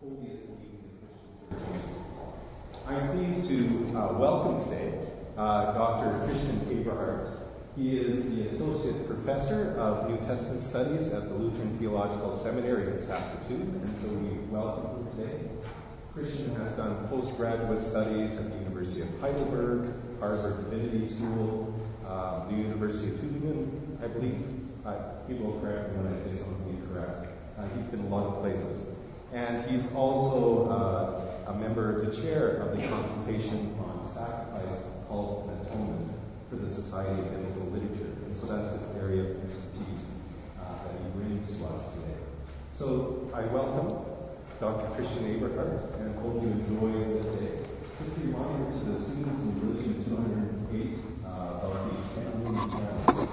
holiest week in the Christian Church. I'm pleased to welcome today Dr. Christian Eberhardt. He is the Associate Professor of New Testament Studies at the Lutheran Theological Seminary in Saskatoon, and so we welcome him today. Christian has done postgraduate studies at the University of Heidelberg, Harvard Divinity School, the University of Tübingen, I believe. People will correct me when I say something incorrect. He's been a lot of places. And he's also a member of the chair of the consultation on sacrifice, cult, and atonement for the Society of Biblical Literature. And so that's his area of expertise that he brings to us today. So I welcome Dr. Christian Eberhardt and hope you enjoy this day. Just a reminder to the students in Religion 208 about the family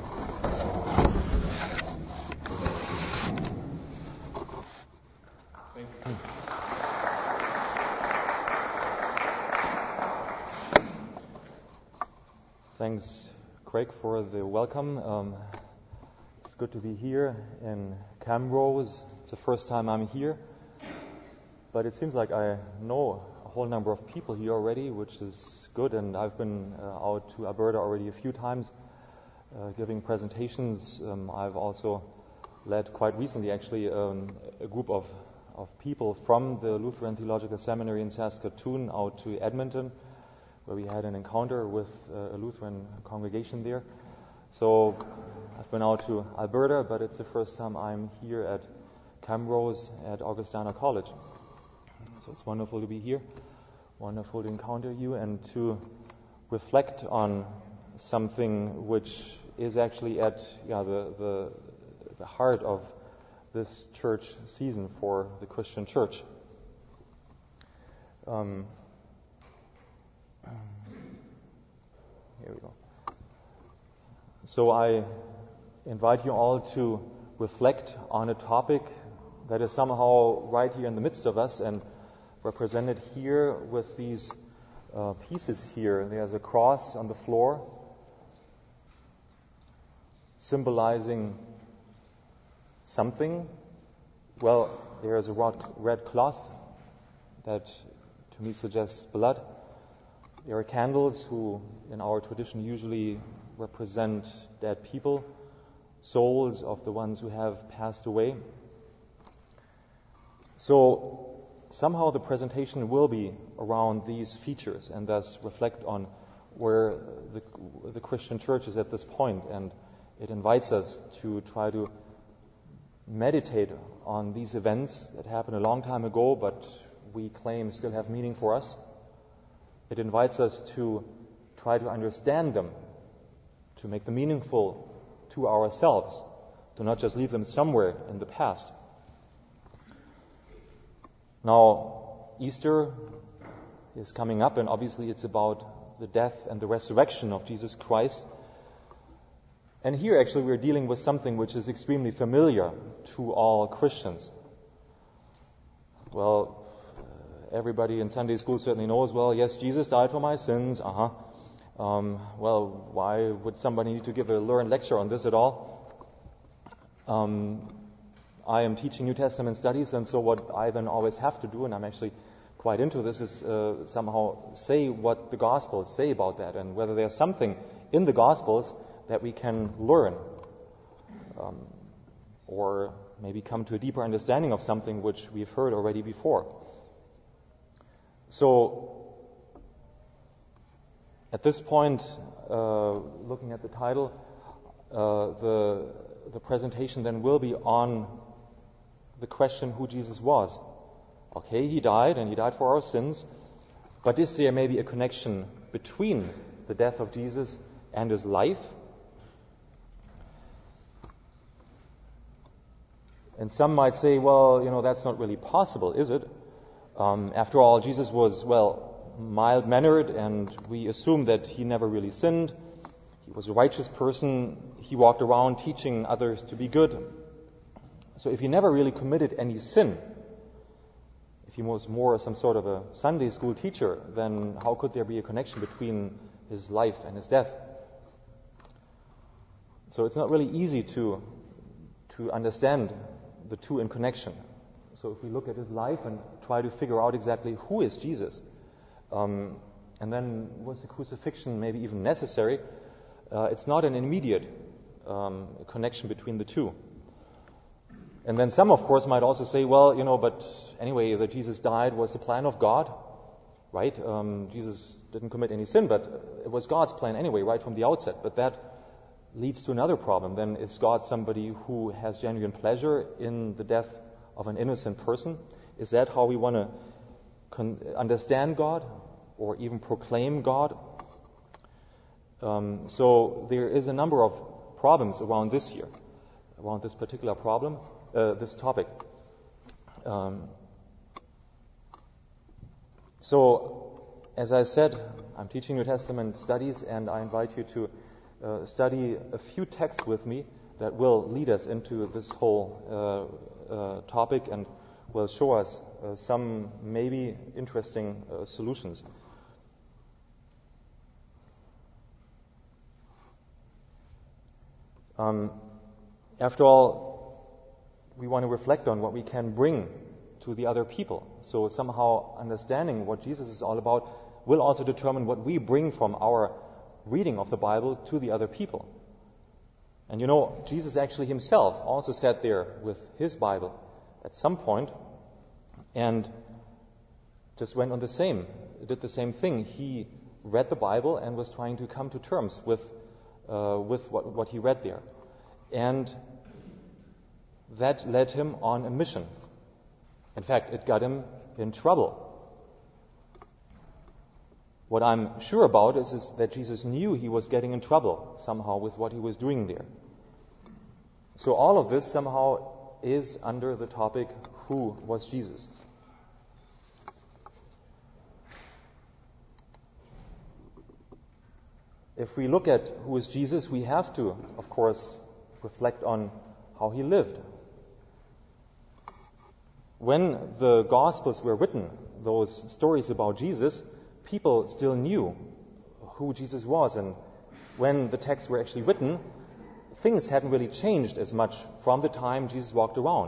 Thank you. Thanks, Craig, for the welcome. It's good to be here in Camrose. It's the first time I'm here, but it seems like I know a whole number of people here already, which is good, and I've been out to Alberta already a few times giving presentations. I've also led quite recently, actually, a group of people from the Lutheran Theological Seminary in Saskatoon out to Edmonton, where we had an encounter with a Lutheran congregation there. So I've been out to Alberta, but it's the first time I'm here at Camrose at Augustana College. So it's wonderful to be here, wonderful to encounter you and to reflect on something which is actually at the heart of this church season for the Christian church. Here we go. So I invite you all to reflect on a topic that is somehow right here in the midst of us and represented here with these pieces here. There's a cross on the floor symbolizing something. Well, there is a red cloth that to me suggests blood. There are candles who in our tradition usually represent dead people, souls of the ones who have passed away. So somehow the presentation will be around these features and thus reflect on where the Christian church is at this point, and it invites us to try to meditate on these events that happened a long time ago but we claim still have meaning for us. It invites us to try to understand them, to make them meaningful to ourselves, to not just leave them somewhere in the past. Now, Easter is coming up, and obviously it's about the death and the resurrection of Jesus Christ. And here actually we're dealing with something which is extremely familiar to all Christians. Well, everybody in Sunday school certainly knows, well, yes, Jesus died for my sins, well, why would somebody need to give a learned lecture on this at all? I am teaching New Testament studies, and so what I then always have to do, and I'm actually quite into this, is somehow say what the Gospels say about that, and whether there's something in the Gospels that we can learn, or maybe come to a deeper understanding of something which we've heard already before. So, at this point, looking at the title, the presentation then will be on the question who Jesus was. Okay, he died, and he died for our sins, but is there maybe a connection between the death of Jesus and his life? And some might say, well, that's not really possible, is it? After all, Jesus was, mild-mannered, and we assume that he never really sinned. He was a righteous person. He walked around teaching others to be good. So if he never really committed any sin, if he was more some sort of a Sunday school teacher, then how could there be a connection between his life and his death? So it's not really easy to understand the two in connection. So So if we look at his life and try to figure out exactly who is Jesus, and then was the crucifixion maybe even necessary, it's not an immediate connection between the two. And then some, of course, might also say, well, but anyway, that Jesus died was the plan of God, right? Jesus didn't commit any sin, but it was God's plan anyway, right from the outset. But that leads to another problem. Then is God somebody who has genuine pleasure in the death of an innocent person? Is that how we want to understand God or even proclaim God? So there is a number of problems around this here, around this particular problem, this topic. So, as I said, I'm teaching New Testament studies, and I invite you to study a few texts with me that will lead us into this whole topic and will show us some maybe interesting solutions. After all, we want to reflect on what we can bring to the other people. So somehow understanding what Jesus is all about will also determine what we bring from our reading of the Bible to the other people. And Jesus actually himself also sat there with his Bible at some point and just went on did the same thing. He read the Bible and was trying to come to terms with what he read there. And that led him on a mission. In fact, it got him in trouble. What I'm sure about is that Jesus knew he was getting in trouble somehow with what he was doing there. So all of this somehow is under the topic, who was Jesus? If we look at who is Jesus, we have to, of course, reflect on how he lived. When the Gospels were written, those stories about Jesus, people still knew who Jesus was. And when the texts were actually written, things hadn't really changed as much from the time Jesus walked around.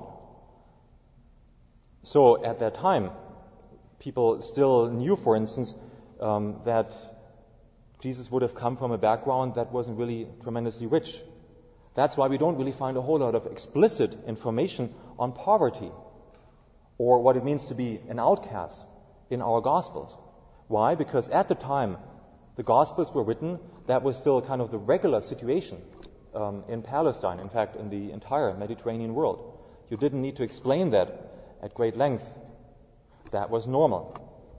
So at that time, people still knew, for instance, that Jesus would have come from a background that wasn't really tremendously rich. That's why we don't really find a whole lot of explicit information on poverty or what it means to be an outcast in our Gospels. Why? Because at the time the Gospels were written, that was still kind of the regular situation in Palestine, in fact, in the entire Mediterranean world. You didn't need to explain that at great length. That was normal.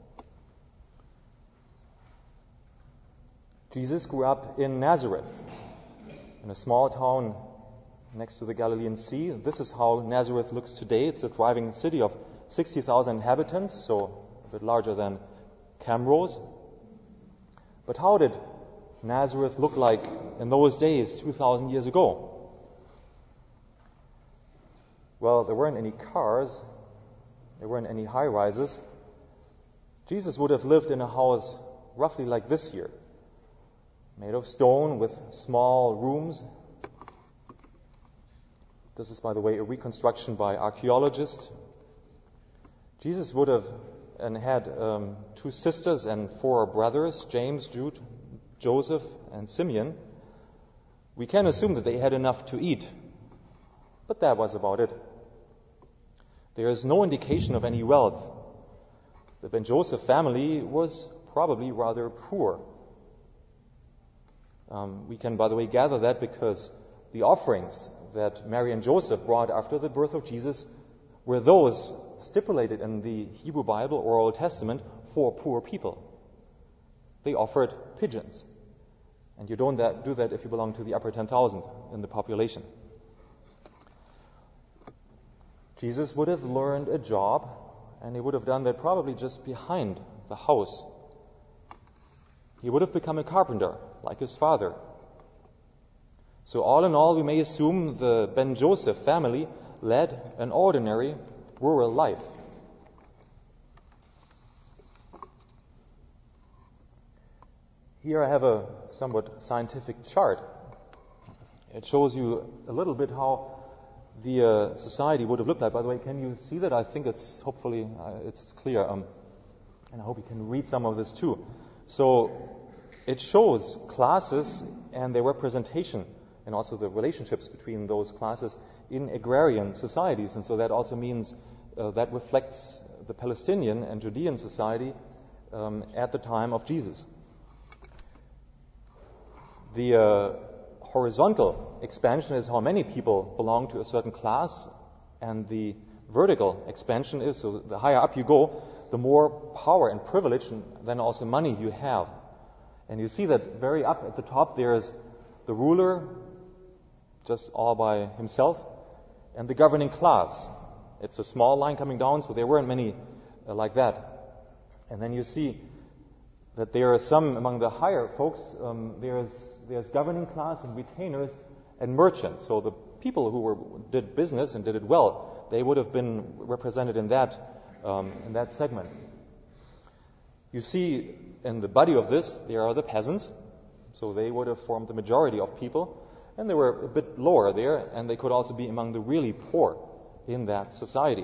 Jesus grew up in Nazareth, in a small town next to the Galilean Sea. This is how Nazareth looks today. It's a thriving city of 60,000 inhabitants, so a bit larger than Camrose. But how did Nazareth look like in those days, 2,000 years ago? Well, there weren't any cars, there weren't any high-rises. Jesus would have lived in a house roughly like this here, made of stone with small rooms. This is, by the way, a reconstruction by archaeologists. Jesus would have had 2 sisters and 4 brothers, James, Jude, Joseph, and Simeon. We can assume that they had enough to eat, but that was about it. There is no indication of any wealth. The Ben Joseph family was probably rather poor. We can, by the way, gather that because the offerings that Mary and Joseph brought after the birth of Jesus were those stipulated in the Hebrew Bible or Old Testament for poor people. They offered pigeons. And you don't do that if you belong to the upper 10,000 in the population. Jesus would have learned a job, and he would have done that probably just behind the house. He would have become a carpenter, like his father. So all in all, we may assume the Ben Joseph family led an ordinary rural life. Here I have a somewhat scientific chart. It shows you a little bit how the society would have looked like. By the way, can you see that? I think it's hopefully it's clear, and I hope you can read some of this too. So it shows classes and their representation, and also the relationships between those classes in agrarian societies, and so that also means that reflects the Palestinian and Judean society at the time of Jesus. The horizontal expansion is how many people belong to a certain class, and the vertical expansion is, so the higher up you go, the more power and privilege and then also money you have. And you see that very up at the top there is the ruler, just all by himself, and the governing class. It's a small line coming down, so there weren't many like that. And then you see that there are some among the higher folks, there's governing class and retainers and merchants. So the people who did business and did it well, they would have been represented in that segment. You see in the body of this, there are the peasants, so they would have formed the majority of people, and they were a bit lower there, and they could also be among the really poor in that society.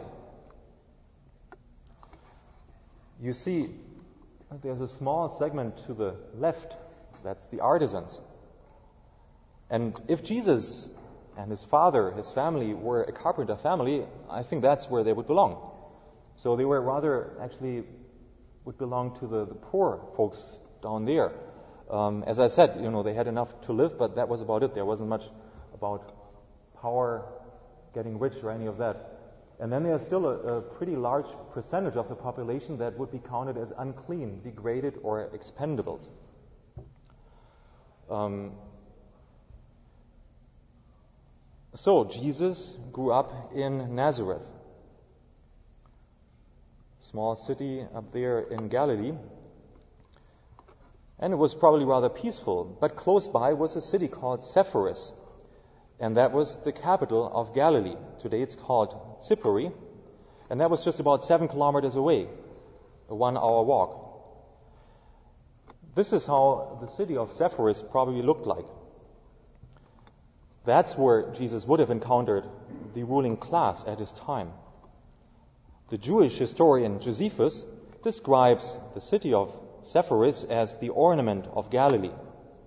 You see there's a small segment to the left, that's the artisans. And if Jesus and his father, his family, were a carpenter family, I think that's where they would belong. So they were rather actually would belong to the poor folks down there. As I said, they had enough to live, but that was about it. There wasn't much about power, getting rich, or any of that. And then there's still a pretty large percentage of the population that would be counted as unclean, degraded, or expendables. So Jesus grew up in Nazareth, small city up there in Galilee, and it was probably rather peaceful. But close by was a city called Sepphoris, and that was the capital of Galilee. Today it's called Cypri, and that was just about 7 kilometers away, a 1-hour walk. This is how the city of Sepphoris probably looked like. That's where Jesus would have encountered the ruling class at his time. The Jewish historian Josephus describes the city of Sepphoris as the ornament of Galilee.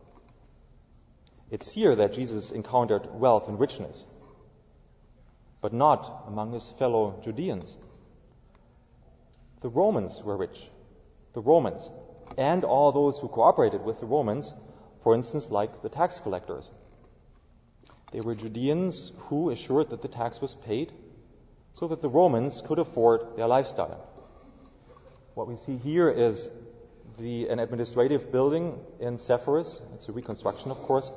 It's here that Jesus encountered wealth and richness, but not among his fellow Judeans. The Romans were rich. The Romans, and all those who cooperated with the Romans, for instance, like the tax collectors. They were Judeans who assured that the tax was paid so that the Romans could afford their lifestyle. What we see here is an administrative building in Sepphoris. It's a reconstruction, of course.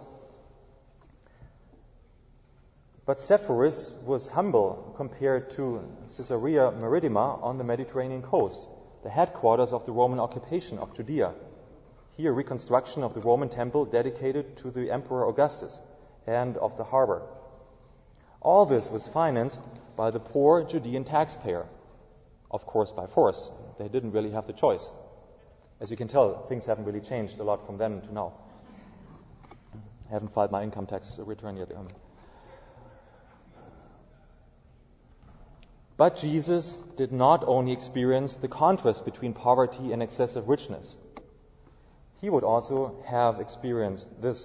But Sepphoris was humble compared to Caesarea Maritima on the Mediterranean coast, the headquarters of the Roman occupation of Judea. Here, reconstruction of the Roman temple dedicated to the Emperor Augustus and of the harbor. All this was financed by the poor Judean taxpayer, of course by force. They didn't really have the choice. As you can tell, things haven't really changed a lot from then to now. I haven't filed my income tax return yet. But Jesus did not only experience the contrast between poverty and excessive richness. He would also have experienced this.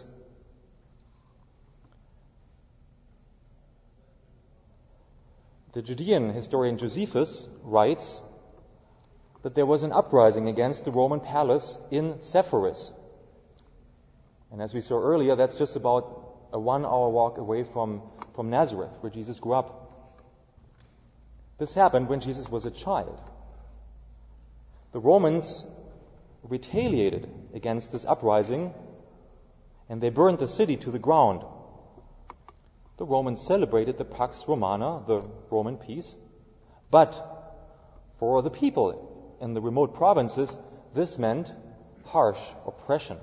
The Judean historian Josephus writes that there was an uprising against the Roman palace in Sepphoris. And as we saw earlier, that's just about a 1-hour walk away from Nazareth, where Jesus grew up. This happened when Jesus was a child. The Romans retaliated against this uprising, and they burned the city to the ground. The Romans celebrated the Pax Romana, the Roman peace, but for the people in the remote provinces, this meant harsh oppression.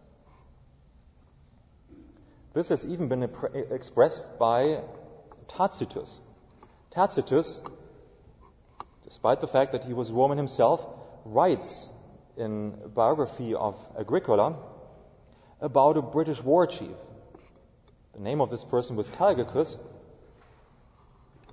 This has even been expressed by Tacitus. Tacitus, despite the fact that he was Roman himself, writes in a biography of Agricola about a British war chief. The name of this person was Calgacus,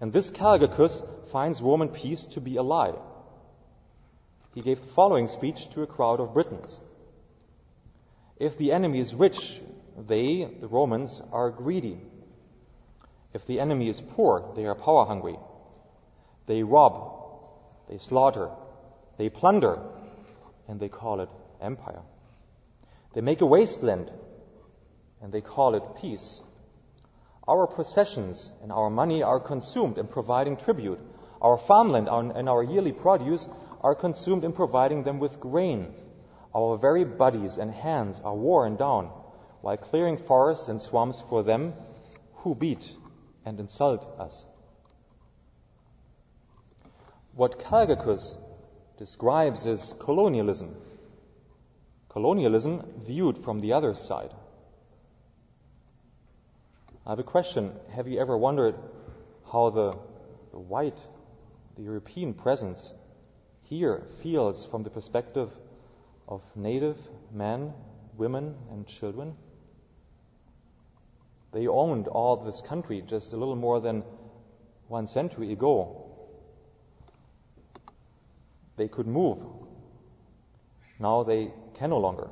And this Calgacus finds Roman peace to be a lie. He gave the following speech to a crowd of Britons. If the enemy is rich, they, the Romans, are greedy. If the enemy is poor, they are power hungry. They rob, they slaughter, they plunder, and they call it empire. They make a wasteland, and they call it peace. Our possessions and our money are consumed in providing tribute. Our farmland and our yearly produce are consumed in providing them with grain. Our very bodies and hands are worn down while clearing forests and swamps for them who beat and insult us. What Calgacus describes is colonialism. Colonialism viewed from the other side. I have a question. Have you ever wondered how the white, the European presence here feels from the perspective of native men, women, and children? They owned all this country just a little more than 1 century ago. They could move. Now they can no longer.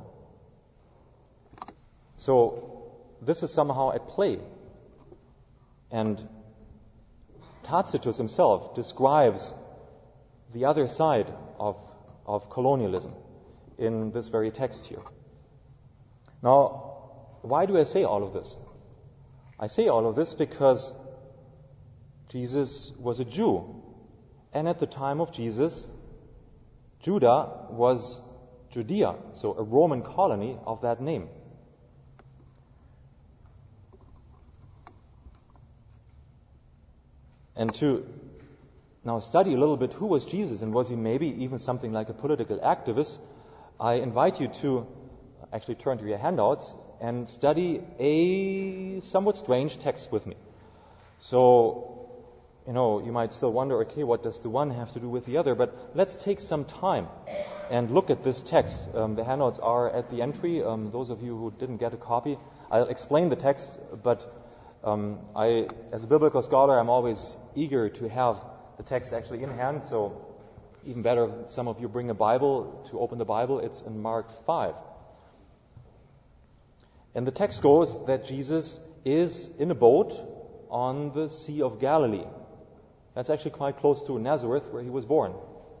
So this is somehow at play. And Tacitus himself describes the other side of colonialism in this very text here. Now, why do I say all of this? I say all of this because Jesus was a Jew. And at the time of Jesus, Judah was Judea, so a Roman colony of that name. And to now study a little bit who was Jesus and was he maybe even something like a political activist, I invite you to actually turn to your handouts and study a somewhat strange text with me. So, you might still wonder, okay, what does the one have to do with the other? But let's take some time and look at this text. The handouts are at the entry. Those of you who didn't get a copy, I'll explain the text, but as a biblical scholar, I'm always eager to have the text actually in hand, so even better if some of you bring a Bible to open the Bible. It's in Mark 5. And the text goes that Jesus is in a boat on the Sea of Galilee. That's actually quite close to Nazareth, where he was born.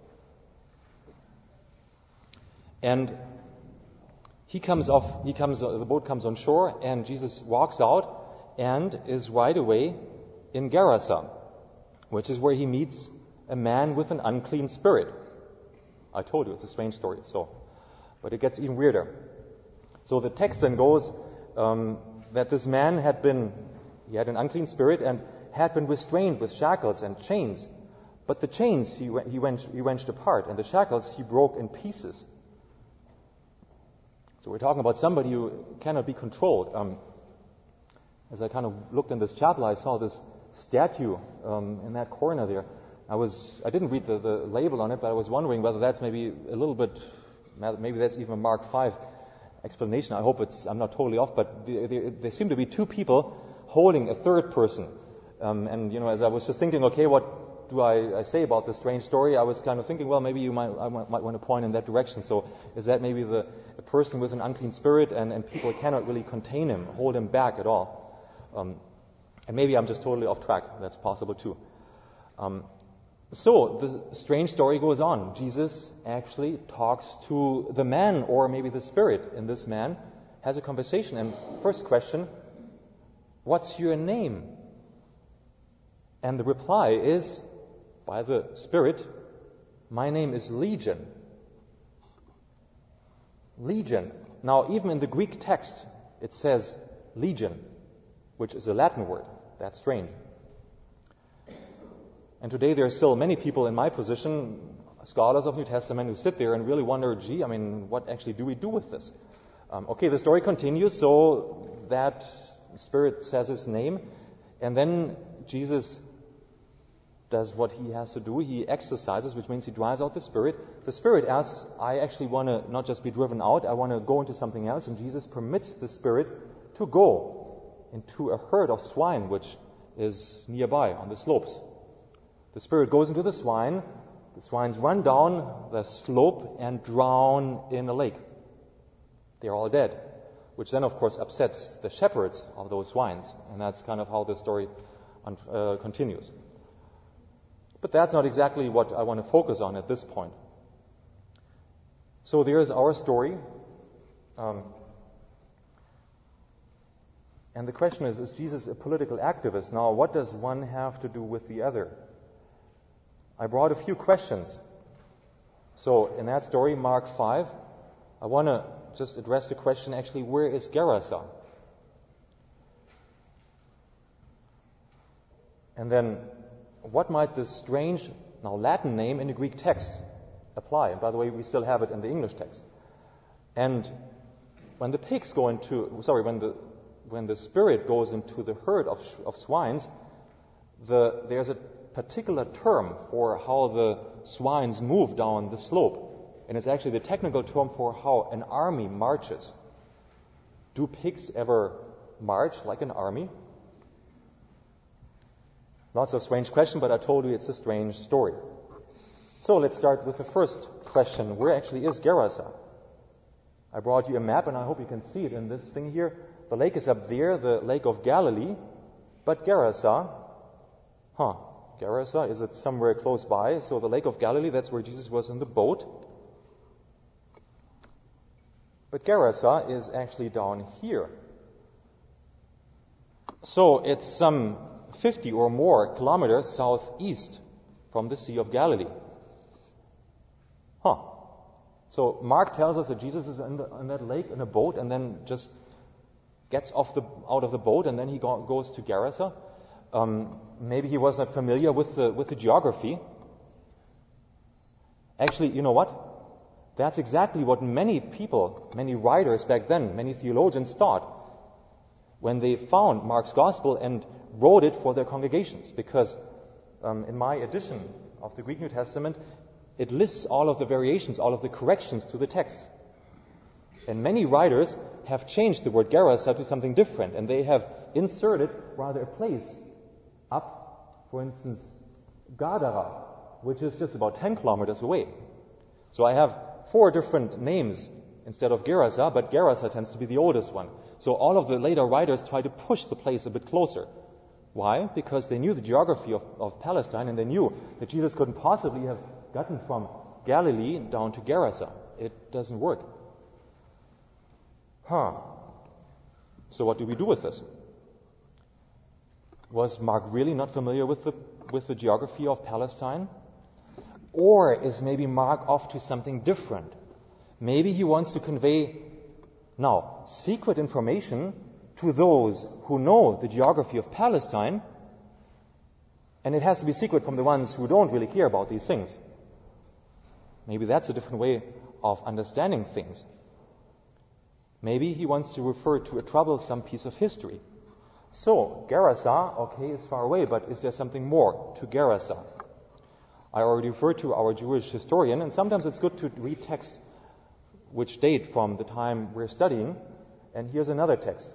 And the boat comes on shore, and Jesus walks out and is right away in Gerasa, which is where he meets a man with an unclean spirit. I told you, it's a strange story, but it gets even weirder. So the text then goes that this man had an unclean spirit and had been restrained with shackles and chains. But the chains he wrenched apart, and the shackles he broke in pieces. So we're talking about somebody who cannot be controlled. As I kind of looked in this chapel, I saw this statue in that corner there. I didn't read the label on it, but I was wondering whether that's maybe a little bit, maybe that's even a Mark 5 explanation. I hope I'm not totally off, but there seem to be two people holding a third person. And as I was just thinking, okay, what do I say about this strange story? I was kind of thinking, well, maybe I might want to point in that direction. So is that maybe the person with an unclean spirit, and people cannot really contain him, hold him back at all? And maybe I'm just totally off track. That's possible too. So the strange story goes on. Jesus actually talks to the man, or maybe the spirit in this man, has a conversation. And first question, what's your name? And the reply is, by the spirit, my name is Legion. Legion. Now, even in the Greek text, it says legion, which is a Latin word. That's strange. And today there are still many people in my position, scholars of New Testament, who sit there and really wonder, what actually do we do with this? Okay, the story continues, so that spirit says his name, and then Jesus does what he has to do. He exorcises, which means he drives out the spirit. The spirit asks, I actually want to not just be driven out, I want to go into something else, and Jesus permits the spirit to go into a herd of swine which is nearby on the slopes. The spirit goes into the swine run down the slope and drown in a lake. They're all dead, which then of course upsets the shepherds of those swines, and that's kind of how the story continues. But that's not exactly what I want to focus on at this point. So there's our story. And the question is Jesus a political activist? Now, what does one have to do with the other? I brought a few questions. So in that story, Mark 5, I want to just address the question, actually, where is Gerasa? And then, what might this strange, now Latin name in the Greek text apply? And by the way, we still have it in the English text. And when the pigs go into, when the spirit goes into the herd of swines, there's a particular term for how the swines move down the slope. And it's actually the technical term for how an army marches. Do pigs ever march like an army? Lots of strange questions, but I told you it's a strange story. So let's start with the first question. Where actually is Gerasa? I brought you a map, and I hope you can see it in this thing here. The lake is up there, the Lake of Galilee. But Gerasa, Gerasa, is it somewhere close by? So the Lake of Galilee, that's where Jesus was in the boat. But Gerasa is actually down here. So it's some 50 or more kilometers southeast from the Sea of Galilee. So Mark tells us that Jesus is in that lake in a boat and then just gets out of the boat and then he goes to Gerasa. Maybe he was not familiar with the geography. Actually, you know what? That's exactly what many people, many writers back then, many theologians thought when they found Mark's gospel and wrote it for their congregations. Because in my edition of the Greek New Testament, it lists all of the variations, all of the corrections to the text. And many writers have changed the word Gerasa to something different, and they have inserted rather a place up, for instance, Gadara, which is just about 10 kilometers away. So I have 4 different names instead of Gerasa, but Gerasa tends to be the oldest one. So all of the later writers try to push the place a bit closer. Why? Because they knew the geography of Palestine, and they knew that Jesus couldn't possibly have gotten from Galilee down to Gerasa. It doesn't work. So what do we do with this? Was Mark really not familiar with the geography of Palestine? Or is maybe Mark off to something different? Maybe he wants to convey now secret information to those who know the geography of Palestine, and it has to be secret from the ones who don't really care about these things. Maybe that's a different way of understanding things. Maybe he wants to refer to a troublesome piece of history. So, Gerasa, okay, is far away, but is there something more to Gerasa? I already referred to our Jewish historian, and sometimes it's good to read texts which date from the time we're studying. And here's another text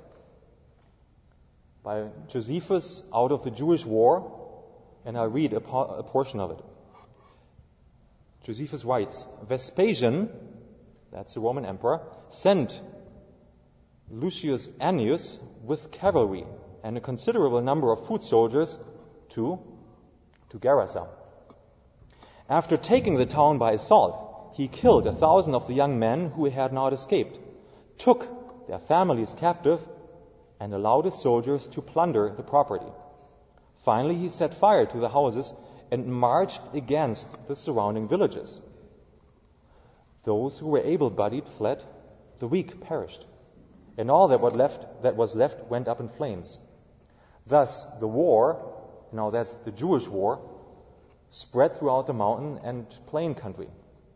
by Josephus out of the Jewish War, and I'll read a portion of it. Josephus writes, Vespasian, that's the Roman emperor, sent Lucius Annius with cavalry and a considerable number of foot soldiers to Gerasa. After taking the town by assault, he killed 1,000 of the young men who had not escaped, took their families captive, and allowed his soldiers to plunder the property. Finally, he set fire to the houses and marched against the surrounding villages. Those who were able-bodied fled, the weak perished, and all that was left went up in flames. Thus, the war, now that's the Jewish war, spread throughout the mountain and plain country.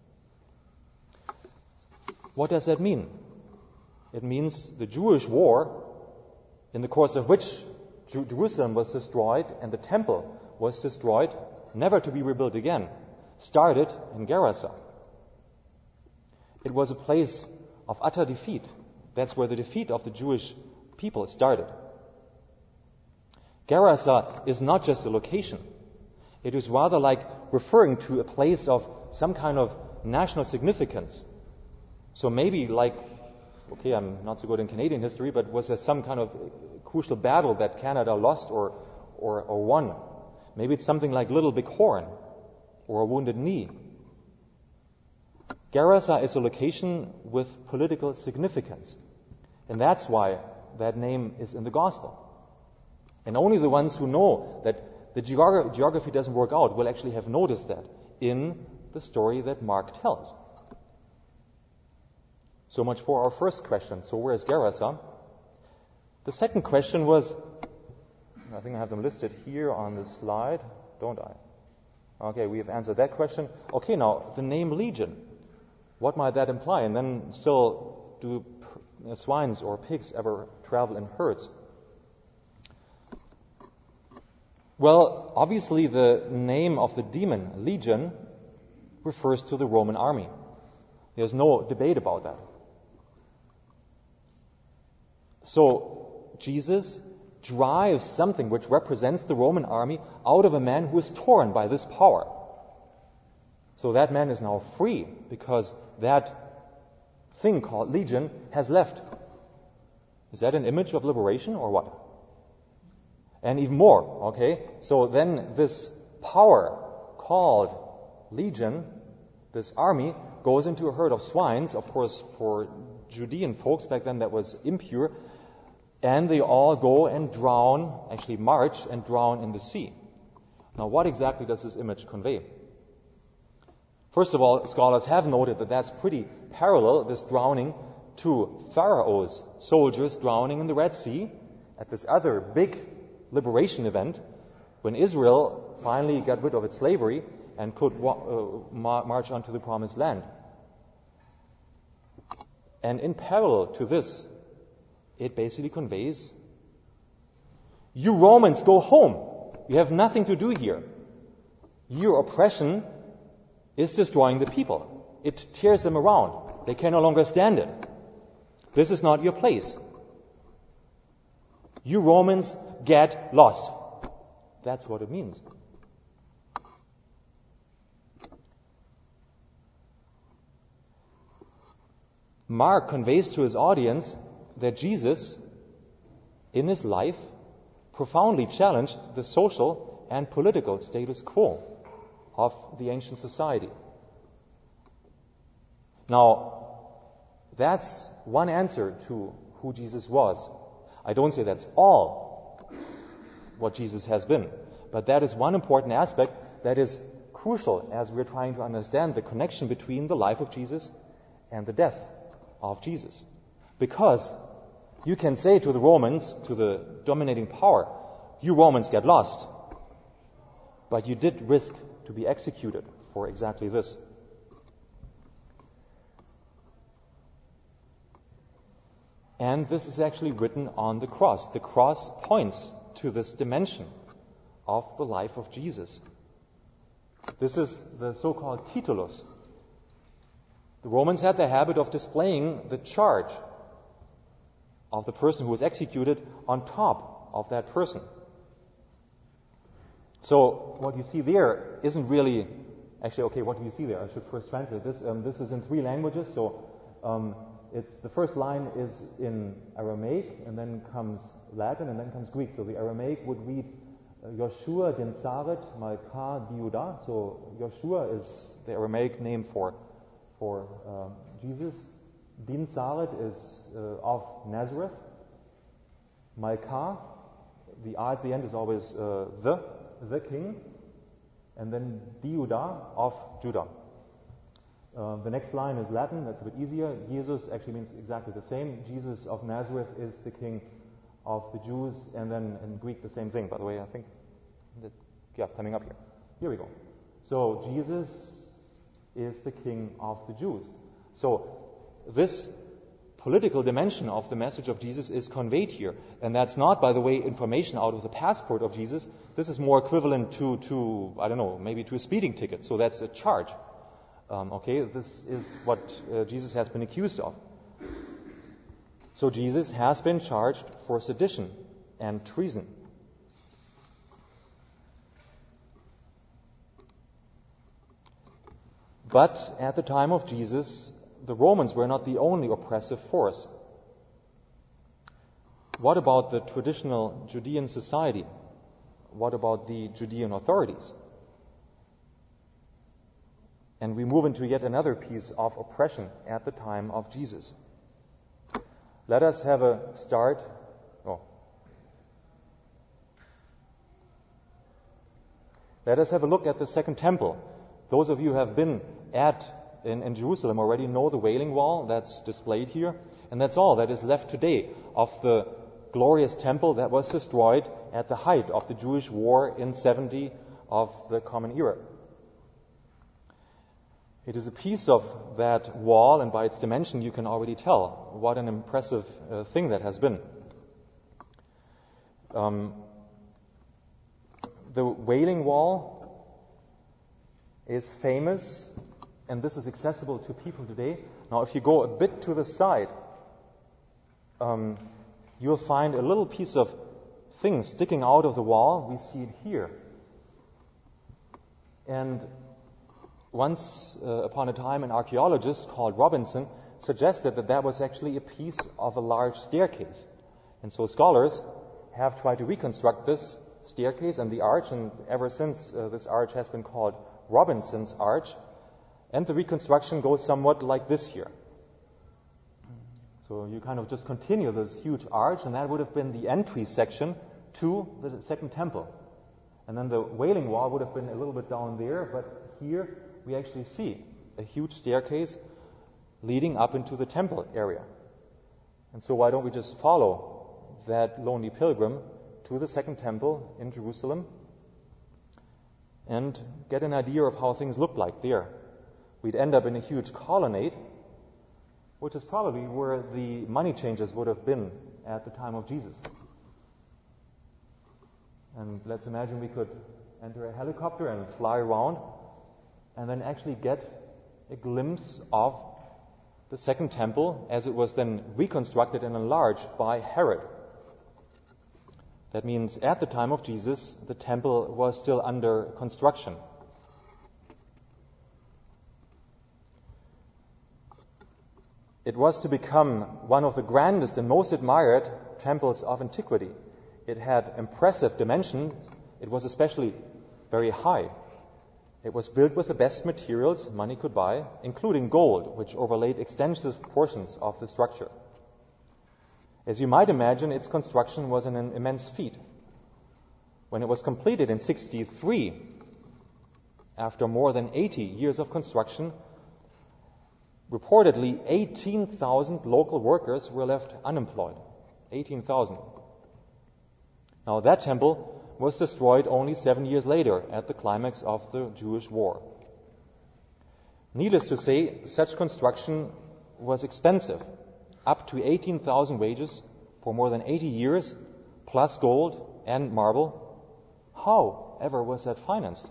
What does that mean? It means the Jewish war, in the course of which Jerusalem was destroyed and the temple was destroyed, never to be rebuilt again, started in Gerasa. It was a place of utter defeat. That's where the defeat of the Jewish people started. Gerasa is not just a location. It is rather like referring to a place of some kind of national significance. So maybe like, okay, I'm not so good in Canadian history, but was there some kind of crucial battle that Canada lost or won? Maybe it's something like Little Big Horn or a Wounded Knee. Gerasa is a location with political significance. And that's why that name is in the Gospel. And only the ones who know that the geography doesn't work out will actually have noticed that in the story that Mark tells. So much for our first question. So where is Gerasa? The second question was, I think I have them listed here on the slide, don't I? Okay, we have answered that question. Okay, now the name Legion. What might that imply? And then still, do swines or pigs ever travel in herds? Well, obviously the name of the demon, Legion, refers to the Roman army. There's no debate about that. So Jesus drives something which represents the Roman army out of a man who is torn by this power. So that man is now free because that thing called Legion has left. Is that an image of liberation or what? And even more, okay? So then this power called Legion, this army, goes into a herd of swines. Of course, for Judean folks back then that was impure. And they all go and drown, actually march and drown in the sea. Now, what exactly does this image convey? First of all, scholars have noted that that's pretty parallel, this drowning, to Pharaoh's soldiers drowning in the Red Sea at this other big liberation event when Israel finally got rid of its slavery and could march onto the Promised Land. And in parallel to this, it basically conveys, you Romans, go home. You have nothing to do here. Your oppression is destroying the people. It tears them around. They can no longer stand it. This is not your place. You Romans, get lost. That's what it means. Mark conveys to his audience that Jesus, in his life, profoundly challenged the social and political status quo of the ancient society. Now, that's one answer to who Jesus was. I don't say that's all what Jesus has been, but that is one important aspect that is crucial as we're trying to understand the connection between the life of Jesus and the death of Jesus. Because you can say to the Romans, to the dominating power, you Romans get lost, but you did risk to be executed for exactly this. And this is actually written on the cross. The cross points to this dimension of the life of Jesus. This is the so-called titulus. The Romans had the habit of displaying the charge of the person who was executed on top of that person. So what you see there isn't really, actually, okay, what do you see there? I should first translate this. This is in 3 languages, so it's the first line is in Aramaic, and then comes Latin, and then comes Greek. So the Aramaic would read Yoshua din Saret Malka Diuda. So Yoshua is the Aramaic name for Jesus. Din Saret is of Nazareth. Malka, the R at the end is always the king, and then Diuda of Judah. The next line is Latin, that's a bit easier. Jesus actually means exactly the same. Jesus of Nazareth is the king of the Jews, and then in Greek the same thing. By the way, I think coming up here. Here we go. So Jesus is the king of the Jews. So this political dimension of the message of Jesus is conveyed here. And that's not, by the way, information out of the passport of Jesus. This is more equivalent to I don't know, maybe to a speeding ticket. So that's a charge. This is what Jesus has been accused of. So Jesus has been charged for sedition and treason. But at the time of Jesus, the Romans were not the only oppressive force. What about the traditional Judean society? What about the Judean authorities? And we move into yet another piece of oppression at the time of Jesus. Let us have a start. Let us have a look at the Second Temple. Those of you who have been in Jerusalem already know the Wailing Wall that's displayed here. And that's all that is left today of the glorious temple that was destroyed at the height of the Jewish war in 70 of the Common Era. It is a piece of that wall, and by its dimension you can already tell what an impressive thing that has been. The Wailing Wall is famous, and this is accessible to people today. Now, if you go a bit to the side, you'll find a little piece of thing sticking out of the wall. We see it here. And once upon a time, an archaeologist called Robinson suggested that that was actually a piece of a large staircase. And so scholars have tried to reconstruct this staircase and the arch, and ever since this arch has been called Robinson's Arch. And the reconstruction goes somewhat like this here. So you kind of just continue this huge arch, and that would have been the entry section to the Second Temple. And then the Wailing Wall would have been a little bit down there, but here we actually see a huge staircase leading up into the temple area. And so why don't we just follow that lonely pilgrim to the Second Temple in Jerusalem and get an idea of how things look like there. We'd end up in a huge colonnade, which is probably where the money changers would have been at the time of Jesus. And let's imagine we could enter a helicopter and fly around and then actually get a glimpse of the Second Temple as it was then reconstructed and enlarged by Herod. That means at the time of Jesus, the temple was still under construction. It was to become one of the grandest and most admired temples of antiquity. It had impressive dimensions. It was especially very high. It was built with the best materials money could buy, including gold, which overlaid extensive portions of the structure. As you might imagine, its construction was an immense feat. When it was completed in 63, after more than 80 years of construction, reportedly 18,000 local workers were left unemployed. 18,000. Now that temple was destroyed only 7 years later at the climax of the Jewish war. Needless to say, such construction was expensive. Up to 18,000 wages for more than 80 years, plus gold and marble. How ever was that financed?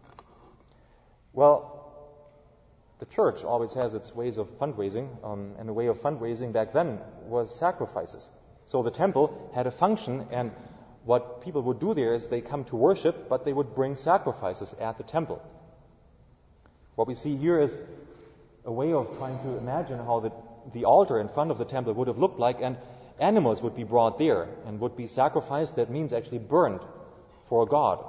Well, the church always has its ways of fundraising, and the way of fundraising back then was sacrifices. So the temple had a function, and what people would do there is they come to worship, but they would bring sacrifices at the temple. What we see here is a way of trying to imagine how the altar in front of the temple would have looked like, and animals would be brought there and would be sacrificed. That means actually burned for God.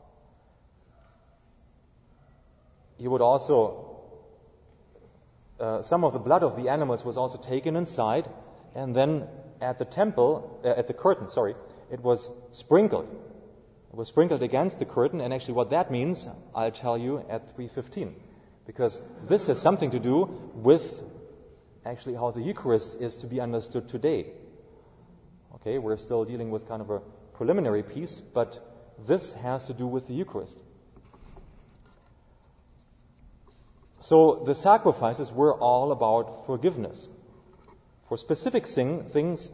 You would also, some of the blood of the animals was also taken inside, and then at the temple, at the curtain, it was sprinkled. It was sprinkled against the curtain, and actually what that means, I'll tell you at 3:15, because this has something to do with actually how the Eucharist is to be understood today. Okay, we're still dealing with kind of a preliminary piece, but this has to do with the Eucharist. So the sacrifices were all about forgiveness. For specific sins,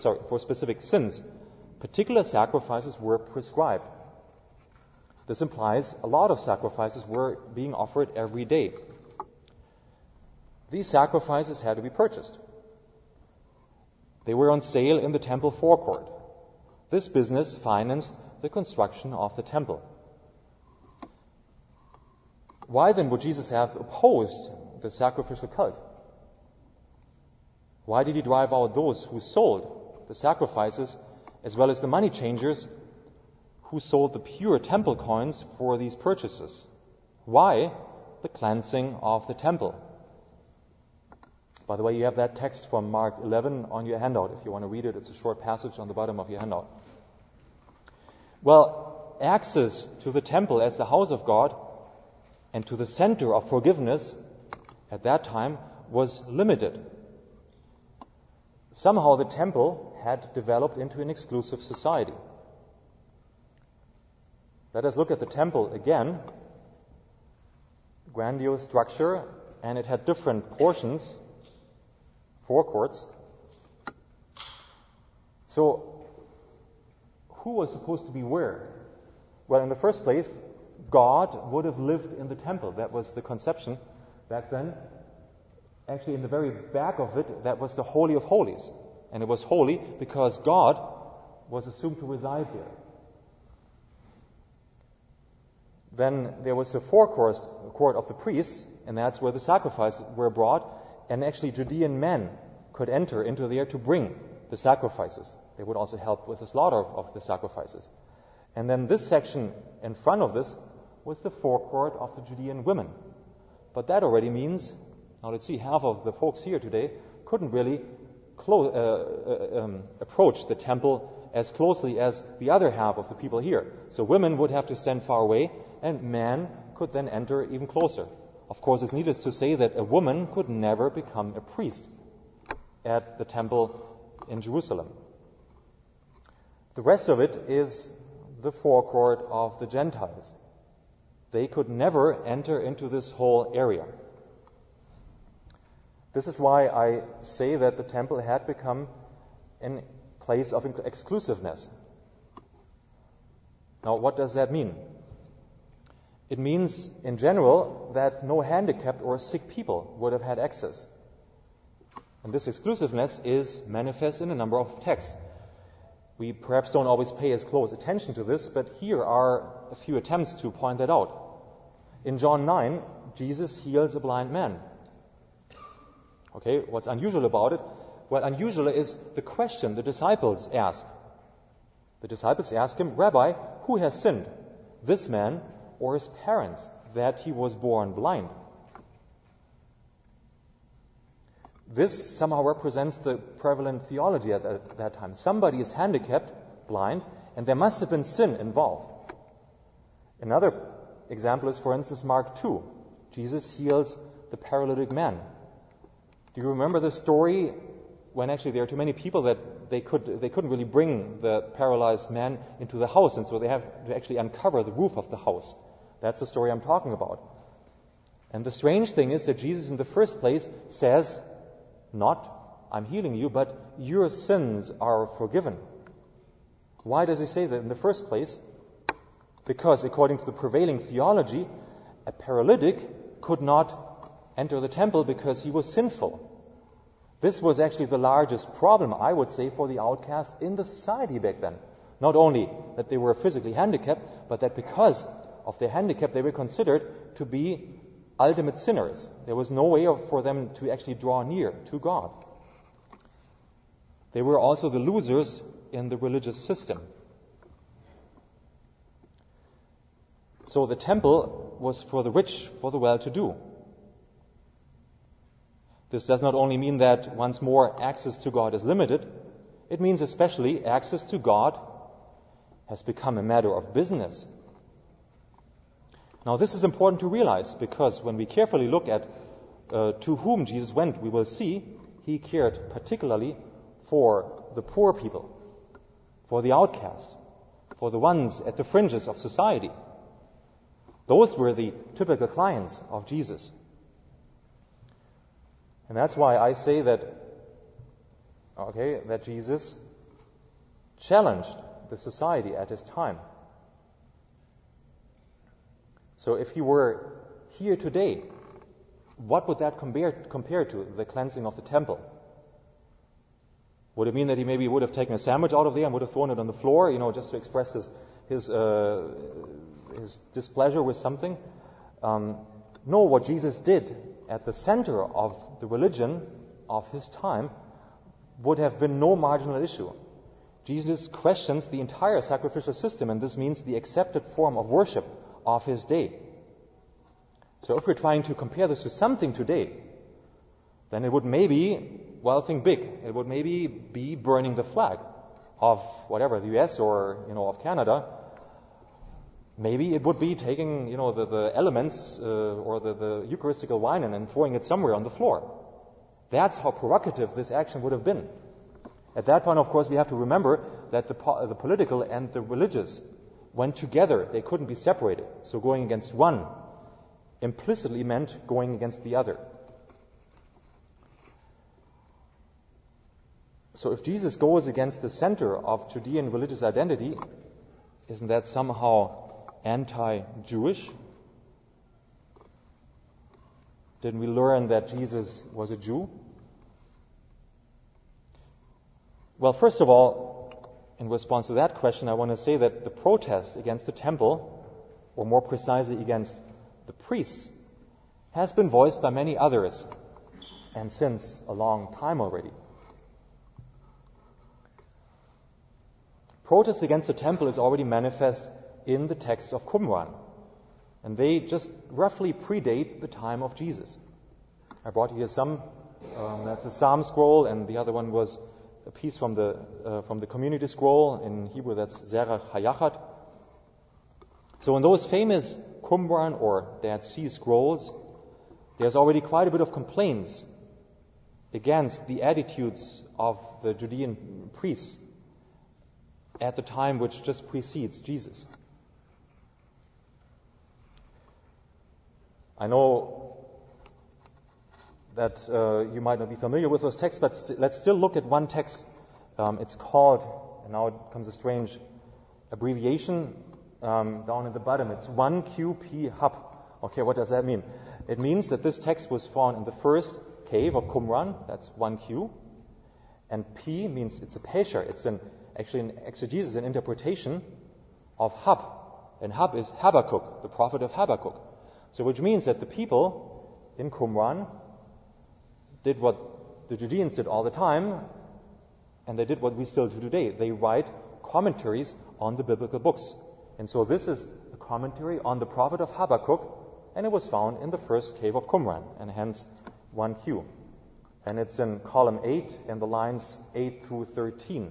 particular sacrifices were prescribed. This implies a lot of sacrifices were being offered every day. These sacrifices had to be purchased. They were on sale in the temple forecourt. This business financed the construction of the temple. Why then would Jesus have opposed the sacrificial cult? Why did he drive out those who sold the sacrifices as well as the money changers who sold the pure temple coins for these purchases? Why the cleansing of the temple? By the way, you have that text from Mark 11 on your handout. If you want to read it, it's a short passage on the bottom of your handout. Well, access to the temple as the house of God and to the center of forgiveness at that time was limited. Somehow the temple had developed into an exclusive society. Let us look at the temple again. Grandiose structure, and it had different portions, forecourts. So, who was supposed to be where? Well, in the first place, God would have lived in the temple. That was the conception back then. Actually, in the very back of it, that was the Holy of Holies. And it was holy because God was assumed to reside there. Then there was the forecourt of the priests, and that's where the sacrifices were brought. And actually, Judean men could enter into there to bring the sacrifices. They would also help with the slaughter of the sacrifices. And then this section in front of this was the forecourt of the Judean women. But that already means, now let's see, half of the folks here today couldn't really approach the temple as closely as the other half of the people here. So women would have to stand far away, and men could then enter even closer. Of course, it's needless to say that a woman could never become a priest at the temple in Jerusalem. The rest of it is the forecourt of the Gentiles. They could never enter into this whole area. This is why I say that the temple had become a place of exclusiveness. Now, what does that mean? It means, in general, that no handicapped or sick people would have had access. And this exclusiveness is manifest in a number of texts. We perhaps don't always pay as close attention to this, but here are a few attempts to point that out. In John 9, Jesus heals a blind man. Okay, what's unusual about it? Well, unusual is the question the disciples ask. The disciples ask him, Rabbi, who has sinned, this man or his parents, that he was born blind? This somehow represents the prevalent theology at that time. Somebody is handicapped, blind, and there must have been sin involved. Another example is, for instance, Mark 2. Jesus heals the paralytic man. Do you remember the story when actually there are too many people that they couldn't really bring the paralyzed man into the house, and so they have to actually uncover the roof of the house? That's the story I'm talking about. And the strange thing is that Jesus in the first place says, not, I'm healing you, but your sins are forgiven. Why does he say that in the first place? Because according to the prevailing theology, a paralytic could not enter the temple because he was sinful. This was actually the largest problem, I would say, for the outcasts in the society back then. Not only that they were physically handicapped, but that because of their handicap, they were considered to be ultimate sinners. There was no way for them to actually draw near to God. They were also the losers in the religious system. So the temple was for the rich, for the well-to-do. This does not only mean that once more access to God is limited, it means especially access to God has become a matter of business. Now this is important to realize, because when we carefully look at to whom Jesus went, we will see he cared particularly for the poor people, for the outcasts, for the ones at the fringes of society. Those were the typical clients of Jesus. And that's why I say that Jesus challenged the society at his time. So if he were here today, what would that compare to, the cleansing of the temple? Would it mean that he maybe would have taken a sandwich out of there and would have thrown it on the floor, just to express his displeasure with something? No, what Jesus did at the center of the religion of his time would have been no marginal issue. Jesus questions the entire sacrificial system, and this means the accepted form of worship of his day. So if we're trying to compare this to something today, then it would maybe, well, think big. It would maybe be burning the flag of whatever, the US or, of Canada. Maybe it would be taking, the elements or the Eucharistical wine and throwing it somewhere on the floor. That's how provocative this action would have been. At that point, of course, we have to remember that the political and the religious went together. They couldn't be separated. So going against one implicitly meant going against the other. So if Jesus goes against the center of Judean religious identity, isn't that somehow anti-Jewish? Didn't we learn that Jesus was a Jew? Well, first of all, in response to that question, I want to say that the protest against the temple, or more precisely against the priests, has been voiced by many others, and since a long time already. Protest against the temple is already manifest in the text of Qumran, and they just roughly predate the time of Jesus. I brought here some. That's a Psalm scroll, and the other one was a piece from the community scroll. In Hebrew, that's Zerach Hayachat. So in those famous Qumran or Dead Sea scrolls, there's already quite a bit of complaints against the attitudes of the Judean priests at the time which just precedes Jesus. I know that you might not be familiar with those texts, but let's still look at one text. It's called, and now it comes a strange abbreviation down at the bottom. It's 1QP Hub. Okay, what does that mean? It means that this text was found in the first cave of Qumran. That's 1Q. And P means it's a pesher. It's actually an exegesis, an interpretation of Hab. And Hab is Habakkuk, the prophet of Habakkuk. So which means that the people in Qumran did what the Judeans did all the time, and they did what we still do today. They write commentaries on the biblical books. And so this is a commentary on the prophet of Habakkuk, and it was found in the first cave of Qumran, and hence 1Q. And it's in column 8 and the lines 8 through 13.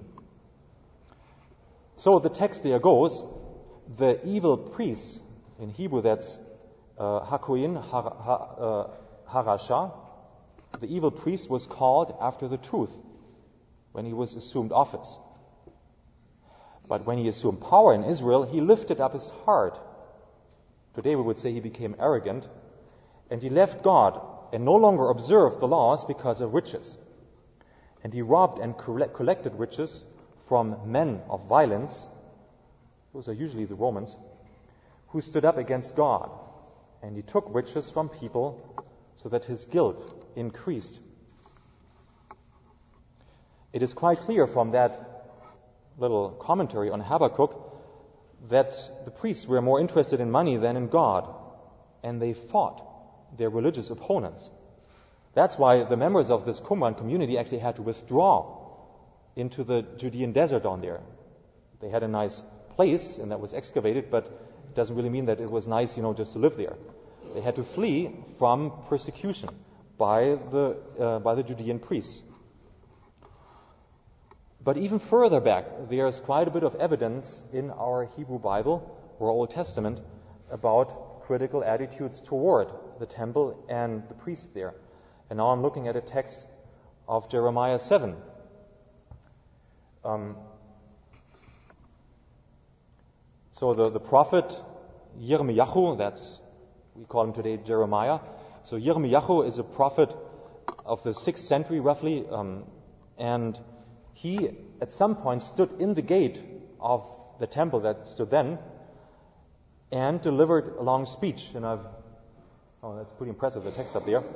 So the text there goes, the evil priests, in Hebrew that's Hakoin Harasha, the evil priest was called after the truth when he was assumed office. But when he assumed power in Israel, he lifted up his heart. Today we would say he became arrogant, and he left God and no longer observed the laws because of riches. And he robbed and collected riches from men of violence, those are usually the Romans, who stood up against God. And he took riches from people so that his guilt increased. It is quite clear from that little commentary on Habakkuk that the priests were more interested in money than in God, and they fought their religious opponents. That's why the members of this Qumran community actually had to withdraw into the Judean desert down there. They had a nice place, and that was excavated, but it doesn't really mean that it was nice, just to live there. They had to flee from persecution by the Judean priests. But even further back, there's quite a bit of evidence in our Hebrew Bible or Old Testament about critical attitudes toward the temple and the priests there. And now I'm looking at a text of Jeremiah 7. So the prophet Yirmiyahu, we call him today Jeremiah. So Yirmiyahu is a prophet of the 6th century roughly, and he at some point stood in the gate of the temple that stood then and delivered a long speech. And that's pretty impressive, the text up there.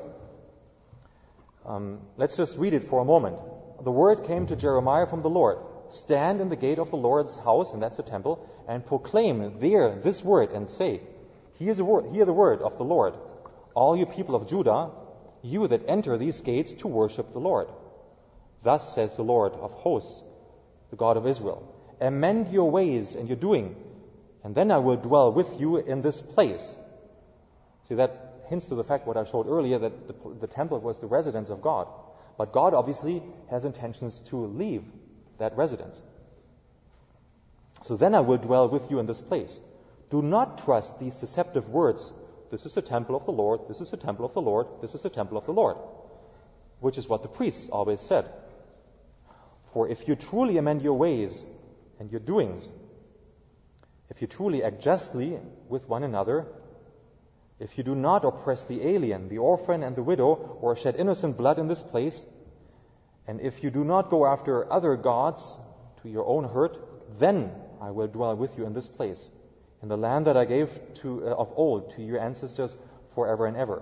Let's just read it for a moment. The word came to Jeremiah from the Lord. Stand in the gate of the Lord's house, and that's the temple, and proclaim there this word and say, Hear the word of the Lord. all you people of Judah, you that enter these gates to worship the Lord. Thus says the Lord of hosts, the God of Israel, amend your ways and your doing, and then I will dwell with you in this place. See, that hints to the fact what I showed earlier, that the temple was the residence of God. But God obviously has intentions to leave that residence. So then I will dwell with you in this place. Do not trust these deceptive words. This is the temple of the Lord, this is the temple of the Lord, this is the temple of the Lord, which is what the priests always said. For if you truly amend your ways and your doings, if you truly act justly with one another, if you do not oppress the alien, the orphan, and the widow, or shed innocent blood in this place, and if you do not go after other gods to your own hurt, then I will dwell with you in this place, in the land that I gave of old to your ancestors forever and ever.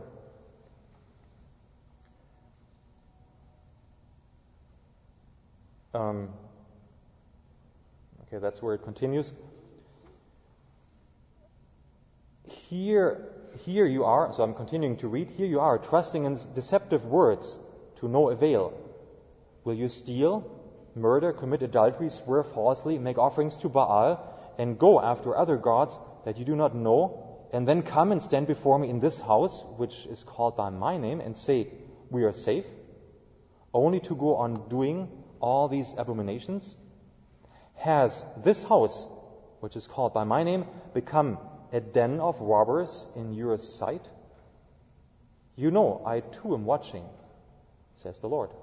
Okay, that's where it continues. Here you are, so I'm continuing to read, here you are, trusting in deceptive words to no avail. Will you steal, murder, commit adultery, swear falsely, make offerings to Baal, and go after other gods that you do not know, and then come and stand before me in this house, which is called by my name, and say, we are safe, only to go on doing all these abominations? Has this house, which is called by my name, become a den of robbers in your sight? You know, I too am watching, says the Lord.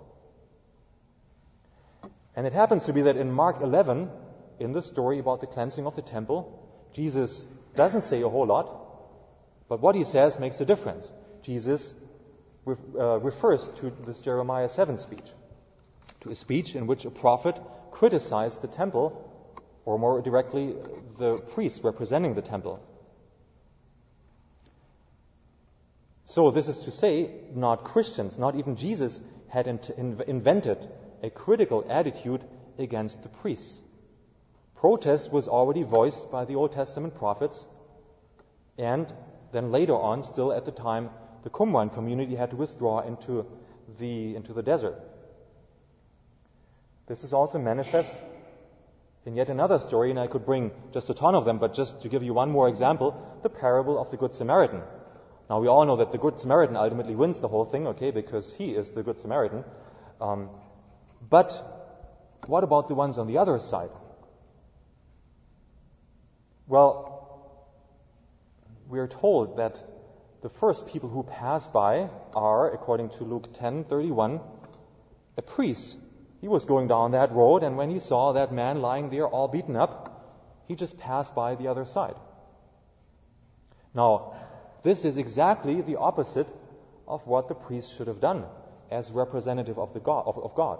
And it happens to be that in Mark 11, in the story about the cleansing of the temple, Jesus doesn't say a whole lot, but what he says makes a difference. Jesus refers to this Jeremiah 7 speech, to a speech in which a prophet criticized the temple, or more directly, the priests representing the temple. So this is to say, not Christians, not even Jesus, had invented a critical attitude against the priests. Protest was already voiced by the Old Testament prophets, and then later on, still at the time, the Qumran community had to withdraw into the desert. This is also manifest in yet another story, and I could bring just a ton of them, but just to give you one more example, the parable of the Good Samaritan. Now, we all know that the Good Samaritan ultimately wins the whole thing, okay, because he is the Good Samaritan. But what about the ones on the other side? Well, we are told that the first people who pass by are, according to Luke 10:31, a priest. He was going down that road, and when he saw that man lying there all beaten up, he just passed by the other side. Now, this is exactly the opposite of what the priest should have done as representative of God.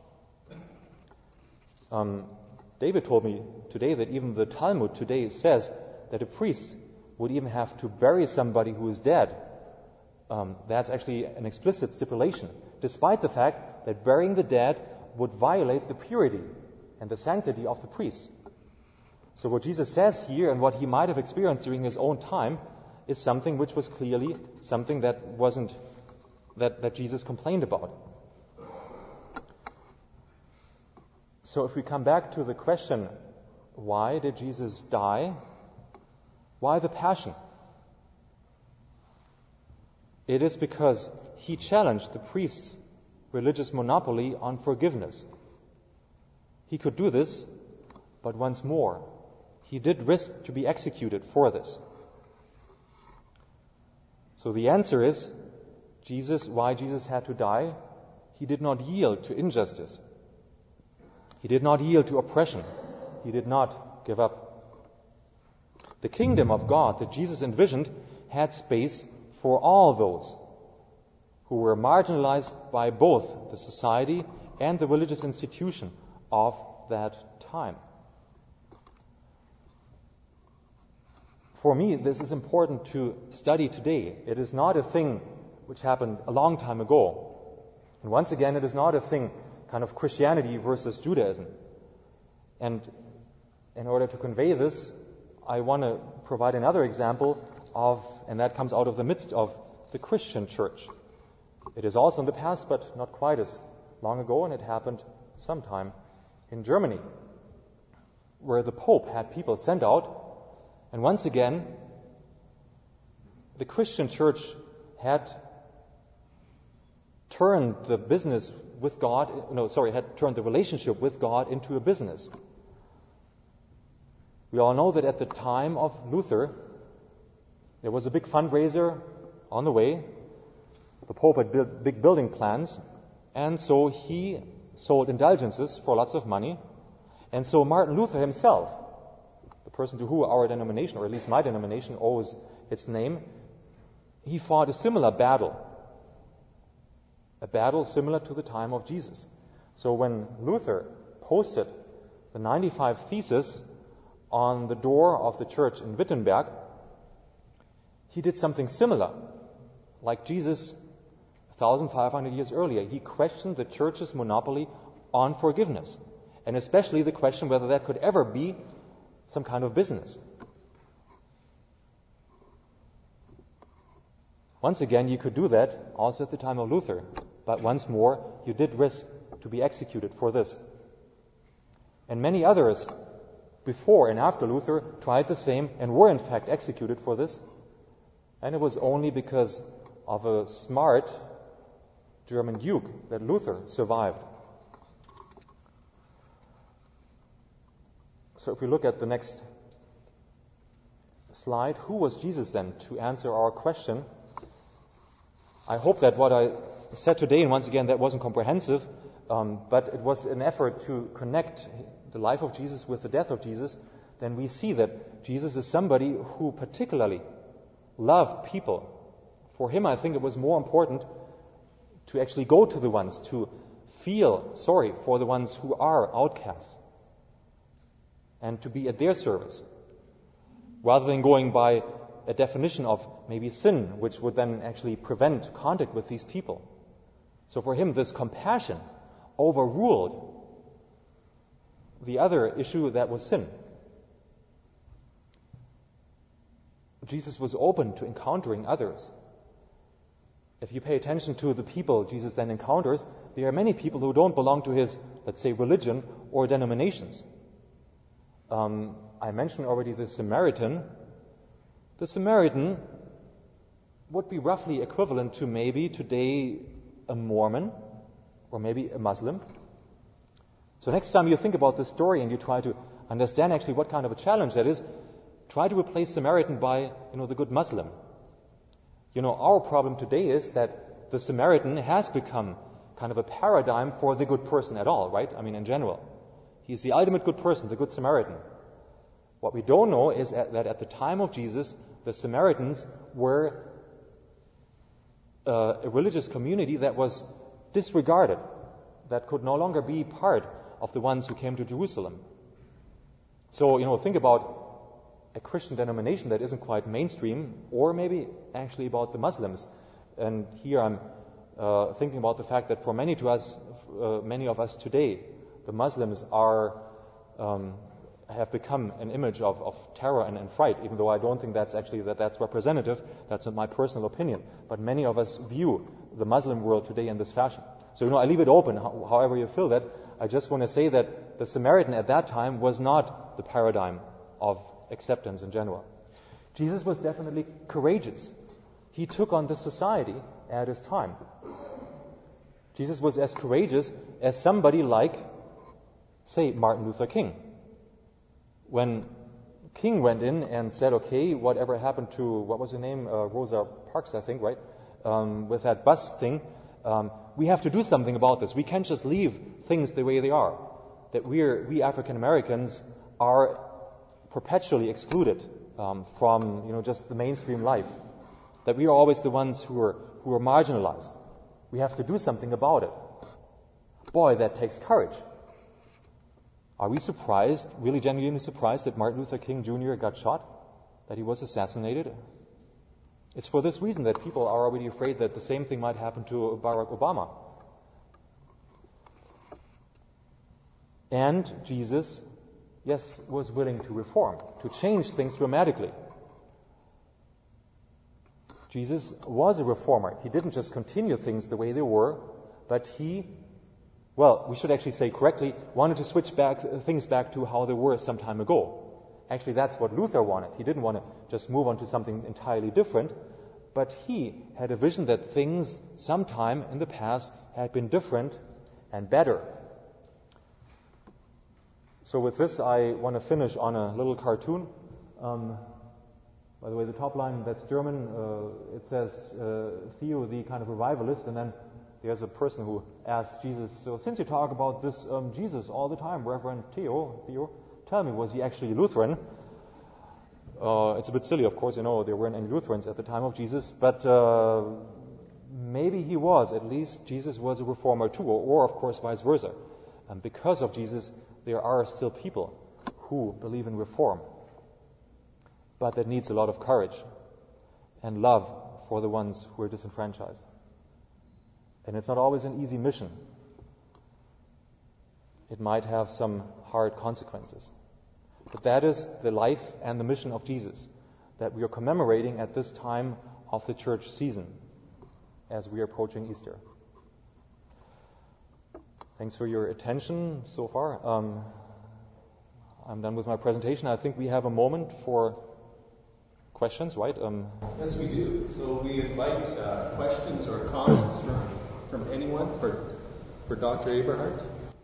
David told me today that even the Talmud today says that a priest would even have to bury somebody who is dead. That's actually an explicit stipulation, despite the fact that burying the dead would violate the purity and the sanctity of the priest. So what Jesus says here, and what he might have experienced during his own time, is something which was clearly something that Jesus complained about. So if we come back to the question, why did Jesus die? Why the Passion? It is because he challenged the priests' religious monopoly on forgiveness. He could do this, but once more, he did risk to be executed for this. So the answer is, why Jesus had to die? He did not yield to injustice. He did not yield to oppression. He did not give up. The kingdom of God that Jesus envisioned had space for all those who were marginalized by both the society and the religious institution of that time. For me, this is important to study today. It is not a thing which happened a long time ago. And once again, it is not a thing kind of Christianity versus Judaism. And in order to convey this, I want to provide another example and that comes out of the midst of the Christian church. It is also in the past, but not quite as long ago, and it happened sometime in Germany, where the Pope had people sent out, and once again, the Christian church had turned the business with God, had turned the relationship with God into a business. We all know that at the time of Luther, there was a big fundraiser on the way. The Pope had built big building plans, and so he sold indulgences for lots of money. And so Martin Luther himself, the person to whom our denomination, or at least my denomination, owes its name, he fought a similar battle. A battle similar to the time of Jesus. So when Luther posted the 95 Theses on the door of the church in Wittenberg, he did something similar. Like Jesus 1,500 years earlier, he questioned the church's monopoly on forgiveness, and especially the question whether that could ever be some kind of business. Once again, you could do that also at the time of Luther, but once more, you did risk to be executed for this. And many others before and after Luther tried the same and were in fact executed for this, and it was only because of a smart German duke that Luther survived. So if we look at the next slide, who was Jesus then, to answer our question? I hope that what I said today, and once again that wasn't comprehensive, but it was an effort to connect the life of Jesus with the death of Jesus. Then we see that Jesus is somebody who particularly loved people. For him, I think it was more important to actually go to the ones, to feel sorry for the ones who are outcast, and to be at their service, rather than going by a definition of maybe sin, which would then actually prevent contact with these people. So for him, this compassion overruled the other issue that was sin. Jesus was open to encountering others. If you pay attention to the people Jesus then encounters, there are many people who don't belong to his, let's say, religion or denominations. I mentioned already the Samaritan. The Samaritan would be roughly equivalent to maybe today a Mormon or maybe a Muslim. So next time you think about this story and you try to understand actually what kind of a challenge that is, try to replace Samaritan by, the good Muslim. Our problem today is that the Samaritan has become kind of a paradigm for the good person at all, right? In general. He's the ultimate good person, the good Samaritan. What we don't know is that at the time of Jesus, the Samaritans were a religious community that was disregarded, that could no longer be part of the ones who came to Jerusalem. So, think about a Christian denomination that isn't quite mainstream, or maybe actually about the Muslims. And here I'm thinking about the fact that for many of us today, the Muslims have become an image of terror and fright, even though I don't think that's representative. That's not my personal opinion. But many of us view the Muslim world today in this fashion. So, I leave it open, however you feel that. I just want to say that the Samaritan at that time was not the paradigm of acceptance in general. Jesus was definitely courageous. He took on the society at his time. Jesus was as courageous as somebody like, say, Martin Luther King. When King went in and said, okay, whatever happened to, what was her name? Rosa Parks, I think, right? With that bus thing, we have to do something about this. We can't just leave things the way they are. That we African Americans are perpetually excluded from, just the mainstream life. That we are always the ones who are marginalized. We have to do something about it. Boy, that takes courage. Are we surprised, really genuinely surprised, that Martin Luther King Jr. got shot? That he was assassinated? It's for this reason that people are already afraid that the same thing might happen to Barack Obama. And Jesus, yes, was willing to reform, to change things dramatically. Jesus was a reformer. He didn't just continue things the way they were, but he, well, we should actually say correctly, wanted to switch things back to how they were some time ago. Actually, that's what Luther wanted. He didn't want to just move on to something entirely different, but he had a vision that things sometime in the past had been different and better. So with this, I want to finish on a little cartoon. By the way, the top line, that's German. It says, Theo, the kind of revivalist, and then there's a person who asks Jesus, so since you talk about this Jesus all the time, Reverend Theo, tell me, was he actually Lutheran? It's a bit silly, of course, there weren't any Lutherans at the time of Jesus, but maybe he was. At least Jesus was a reformer too, or of course vice versa. And because of Jesus, there are still people who believe in reform. But that needs a lot of courage and love for the ones who are disenfranchised. And it's not always an easy mission. It might have some hard consequences. But that is the life and the mission of Jesus that we are commemorating at this time of the church season as we are approaching Easter. Thanks for your attention so far. I'm done with my presentation. I think we have a moment for questions, right? Yes, we do. So we invite questions or comments from anyone for Dr. Eberhardt.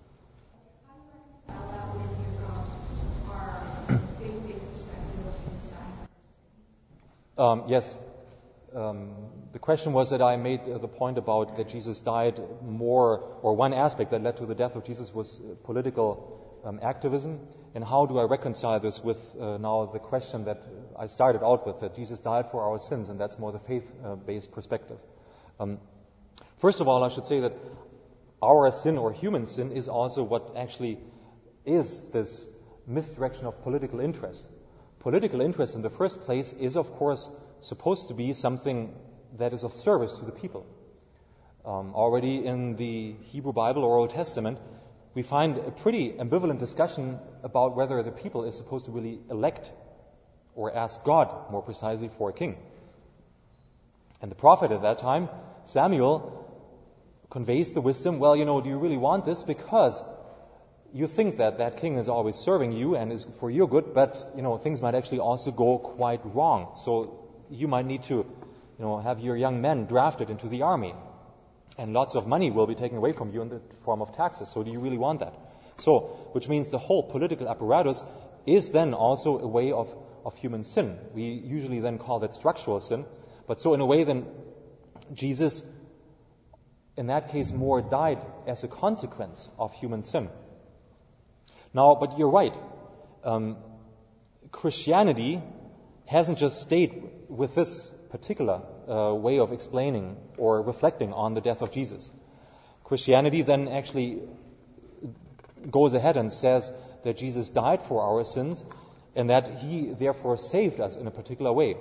Yes. The question was that I made the point about that Jesus died more, or one aspect that led to the death of Jesus was political activism. And how do I reconcile this with now the question that I started out with, that Jesus died for our sins, and that's more the faith-based perspective. First of all, I should say that our sin, or human sin, is also what actually is this misdirection of political interest. Political interest in the first place is, of course, supposed to be something that is of service to the people. Already in the Hebrew Bible or Old Testament, we find a pretty ambivalent discussion about whether the people is supposed to really elect or ask God, more precisely, for a king. And the prophet at that time, Samuel, conveys the wisdom, well, do you really want this? Because you think that king is always serving you and is for your good, but, things might actually also go quite wrong. So you might need to, have your young men drafted into the army. And lots of money will be taken away from you in the form of taxes. So do you really want that? So, which means the whole political apparatus is then also a way of human sin. We usually then call that structural sin. But so in a way then Jesus, in that case, more died as a consequence of human sin. Now, but you're right. Christianity hasn't just stayed with this particular way of explaining or reflecting on the death of Jesus. Christianity then actually goes ahead and says that Jesus died for our sins and that he therefore saved us in a particular way.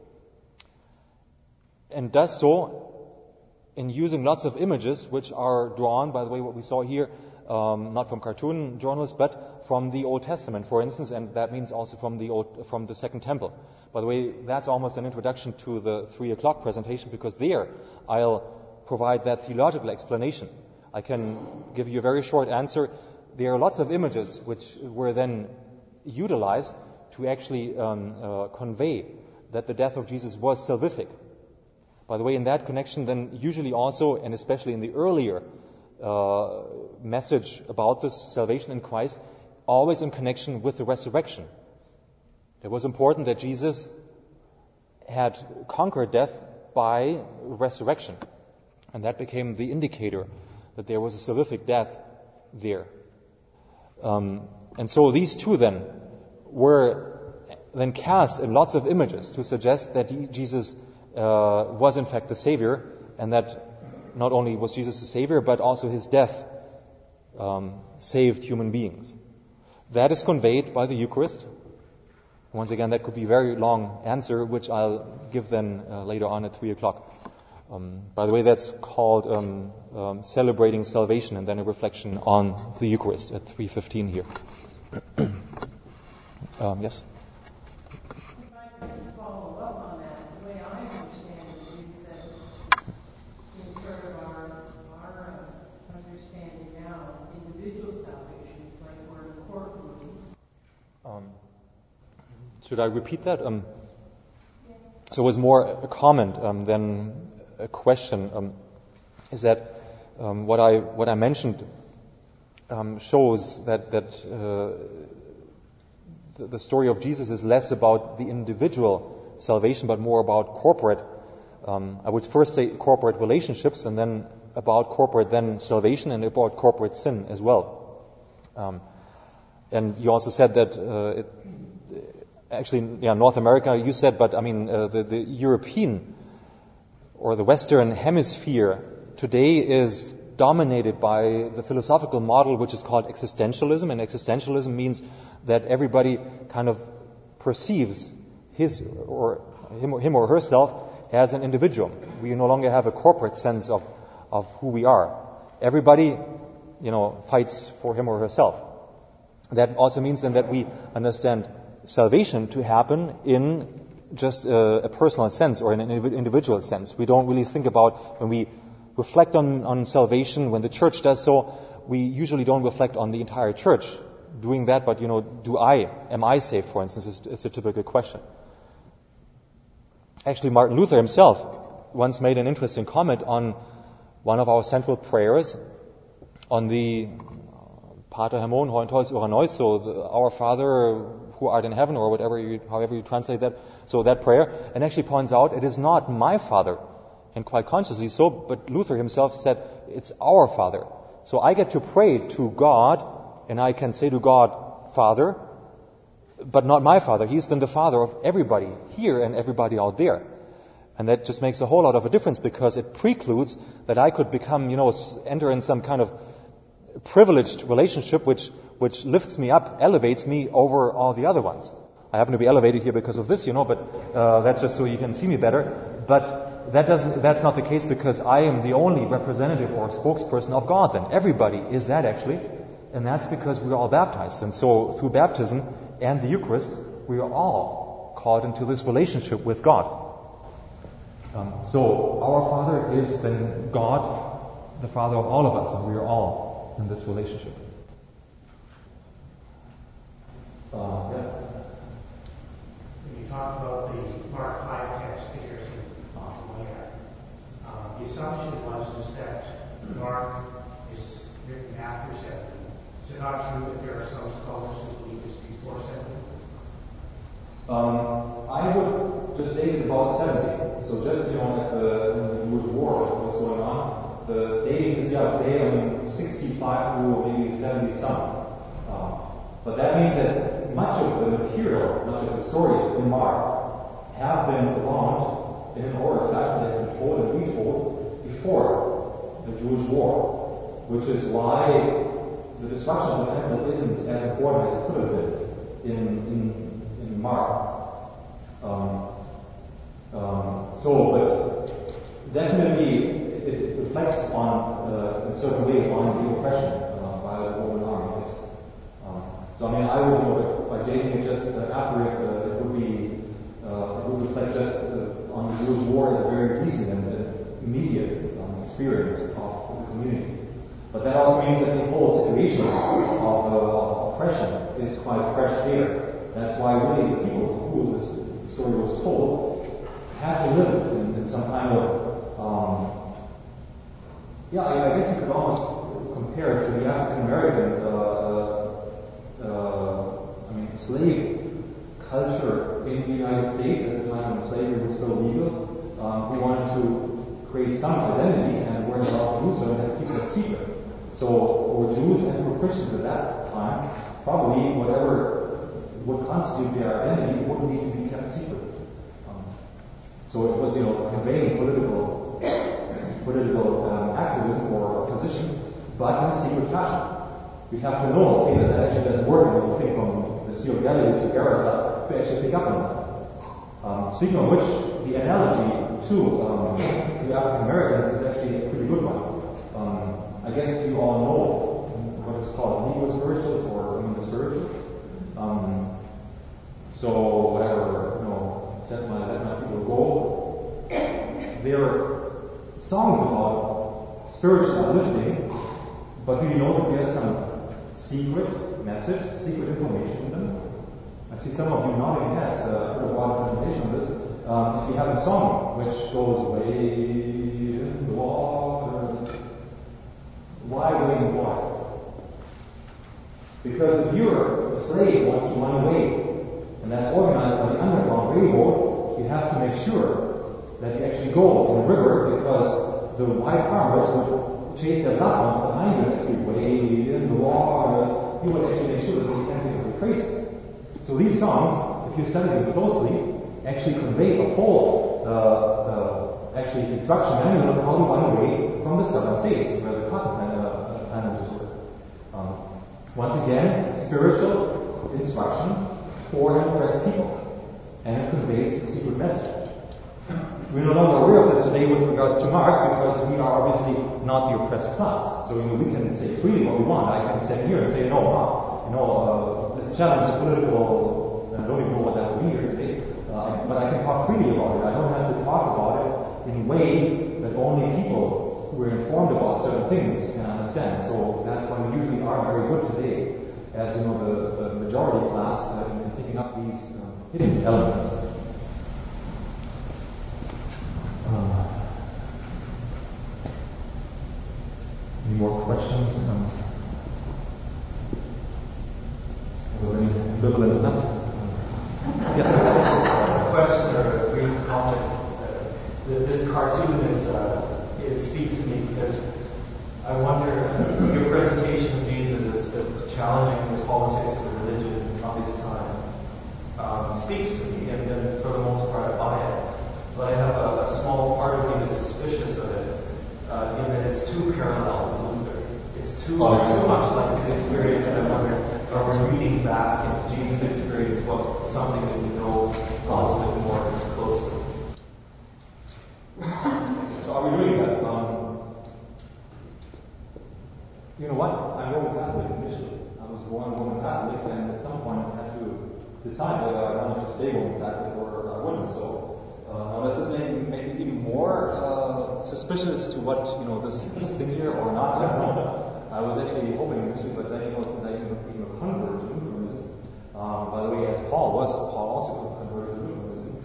And does so in using lots of images which are drawn, by the way, what we saw here, not from cartoon journalists, but from the Old Testament, for instance, and that means also from the Second Temple. By the way, that's almost an introduction to the 3:00 presentation, because there I'll provide that theological explanation. I can give you a very short answer. There are lots of images which were then utilized to actually convey that the death of Jesus was salvific. By the way, in that connection, then usually also, and especially in the earlier message about this salvation in Christ, always in connection with the resurrection. It was important that Jesus had conquered death by resurrection. And that became the indicator that there was a salvific death there. And so these two then were then cast in lots of images to suggest that Jesus was in fact the Savior, and that not only was Jesus the Savior, but also his death saved human beings. That is conveyed by the Eucharist. Once again, that could be a very long answer, which I'll give then later on at 3:00. By the way, that's called celebrating salvation, and then a reflection on the Eucharist at 3:15 here. Yes? If I could follow up on that, the way I understand it Should I repeat that? So it was more a comment than a question. Is that what I mentioned shows that the story of Jesus is less about the individual salvation, but more about corporate. I would first say corporate relationships, and then about corporate then salvation, and about corporate sin as well. And you also said that North America, you said, but I mean the European or the Western Hemisphere today is dominated by the philosophical model which is called existentialism, and existentialism means that everybody kind of perceives him or herself as an individual. We no longer have a corporate sense of who we are. Everybody, fights for him or herself. That also means then that we understand salvation to happen in just a personal sense or in an individual sense. We don't really think about, when we reflect on salvation, when the church does so, we usually don't reflect on the entire church doing that, but am I saved, for instance, is a typical question. Actually, Martin Luther himself once made an interesting comment on one of our central prayers, on the Pater Hamon, Hohentois Uranois, so our Father who art in heaven, or however you translate that, so that prayer, and actually points out it is not my Father, and quite consciously so, but Luther himself said it's our Father. So I get to pray to God, and I can say to God, Father, but not my Father. He's then the Father of everybody here and everybody out there. And that just makes a whole lot of a difference, because it precludes that I could become, enter in some kind of privileged relationship which lifts me up, elevates me over all the other ones. I happen to be elevated here because of this, but that's just so you can see me better. But that's not the case, because I am the only representative or spokesperson of God then. Everybody is that, actually. And that's because we are all baptized. And so through baptism and the Eucharist, we are all called into this relationship with God. So our Father is then God, the Father of all of us, and we are all in this relationship. When you talk about the Mark 5 text that you're looking at, the assumption was that Mark is written after 70. Is it not true that there are some scholars who believe it's before 70? I would just date it about 70. So just, at the Jewish War was going on, the dating is, today, 65 to maybe 70 some. But that means that much of the material, much of the stories in Mark have been launched in an order fashion that have been told and retold before the Jewish War, which is why the destruction of the temple isn't as important as it could have been in Mark. But definitely it reflects on, in a certain way, on the oppression by the Roman army. I would, by dating it just after it, it would reflect just on the Jewish War as a very recent and immediate experience of the community. But that also means that the whole situation of oppression is quite fresh here. That's why really the people who this story was told had to live in some kind of, I guess you could almost compare it to the African American slave culture in the United States at the time when slavery was still legal, who wanted to create some identity and weren't allowed to do so and had to keep that secret. So for Jews and for Christians at that time, probably whatever would constitute their identity would need to be kept secret. So it was, conveying political activism or position, but in a secret fashion. We have to know, that actually doesn't work when you think from the Sea of Galilee to Gerasa to actually pick up on that. Speaking of which, the analogy to the African Americans is actually a pretty good one. I guess you all know what is called Negro spirituals or the spirituals. So whatever, let my people go. There are songs about spiritual uplifting, but do you know that there's some secret message, secret information in them? I see some of you nodding heads for a lot of presentation on this. If you have a song which goes way in the water, why wait in the waters? Because if you're a slave who wants to run away, and that's organized by the underground railroad, you have to make sure that you actually go in the river, because the white farmers would chase their black ones behind you if you wade in the waters. You would actually make sure that you can't pick up your traces. So these songs, if you study them closely, actually convey the whole actually instruction manual of how to run away from the southern states where the cotton planters were. Once again, spiritual instruction for an oppressed people, and it conveys the secret message. We're no longer aware of this today with regards to Mark, because we are obviously not the oppressed class. So we can say freely what we want. I can stand here and say, no, let's challenge the political. I don't even know what that would be here today, but I can talk freely about it. I don't have to talk about it in ways that only people who are informed about certain things can understand. So that's why we usually are very good today, as the majority class in picking up these hidden elements. Any more questions? Ambivalent enough? Yes. Question or a brief comment. This cartoon it speaks to me because I wonder, your presentation of Jesus as challenging the politics of the religion of his time speaks to me, and for the most part I buy it. But I have a small part of me that's suspicious of it, in that it's too parallel to Luther. It's too much like his experience, and I wonder, are we reading back into Jesus' experience something that we know a little bit more closely? So are we doing that? You know what? I'm Roman Catholic initially. I was born Roman Catholic, and at some point I had to decide whether I wanted to stay Roman Catholic or I wouldn't. So now does this make me even more suspicious to what this thing here or not? I don't know. I was actually hoping initially, but then since I became a convert to Lutheranism, by the way, as Paul also converted to Lutheranism.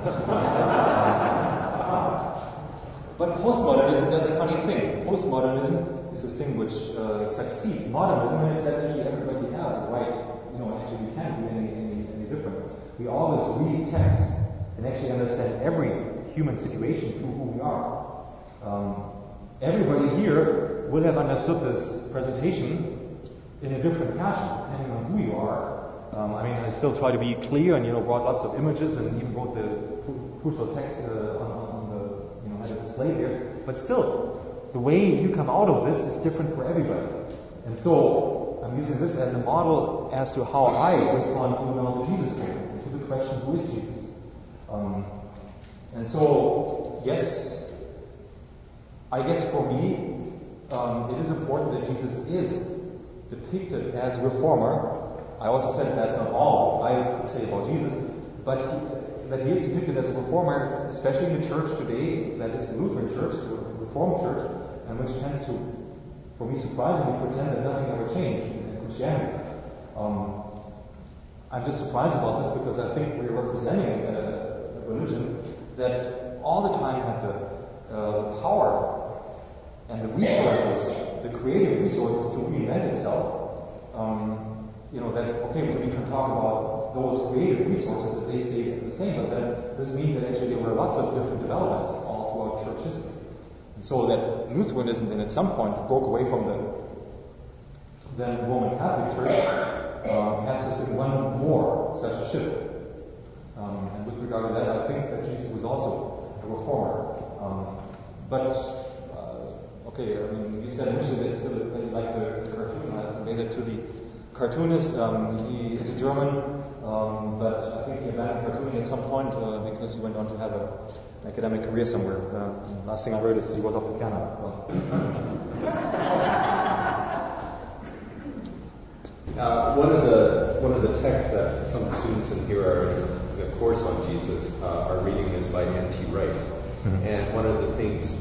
But postmodernism is a funny thing. Postmodernism is this thing which succeeds modernism, and it says actually everybody has a right. Actually we can't do any different. We always read texts and actually understand every human situation through who we are. Everybody here will have understood this presentation in a different fashion, depending on who you are. I still try to be clear and brought lots of images and even wrote the crucial text on the had a display there. But still, the way you come out of this is different for everybody. And so I'm using this as a model as to how I respond to the Jesus statement, to the question, who is Jesus? And so, yes, I guess for me, it is important that Jesus is depicted as a reformer. I also said that's not all I could say about Jesus, but that he is depicted as a reformer, especially in the church today, that is the Lutheran church, the Reformed church, and which tends to, for me surprisingly, pretend that nothing ever changed in Christianity. I'm just surprised about this because I think we're representing a religion that all the time had the power and the resources, the creative resources to reinvent itself. We can talk about those creative resources that they stayed the same, but then this means that actually there were lots of different developments all throughout church history. And so that Lutheranism then at some point broke away from the Roman Catholic Church has been one more such a shift. And with regard to that, I think that Jesus was also a reformer. You said initially that you like the cartoon. I convey that to the cartoonist. He is a German, but I think he abandoned cartooning at some point because he went on to have an academic career somewhere. Last thing I heard is he was off to Canada. One of the texts that some students in here are in the course on Jesus are reading is by N.T. Wright. Mm-hmm. And one of the things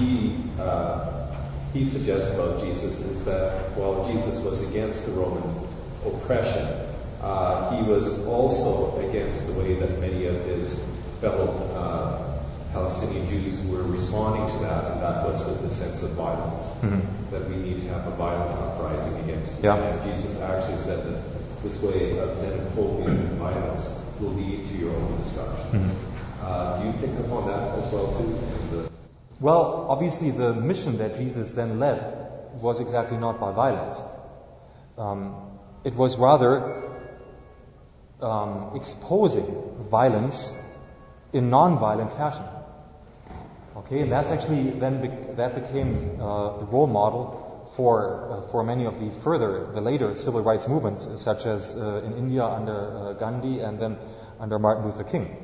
he suggests about Jesus is that while Jesus was against the Roman oppression, he was also against the way that many of his fellow Palestinian Jews were responding to that, and that was with the sense of violence, that we need to have a violent uprising against it. Yeah. And Jesus actually said that this way of xenophobia and violence will lead to your own destruction. Do you pick up on that as well too? Well, obviously the mission that Jesus then led was exactly not by violence. It was rather exposing violence in non-violent fashion. Okay, and that's actually that became the role model for many of the later civil rights movements, such as in India under Gandhi and then under Martin Luther King.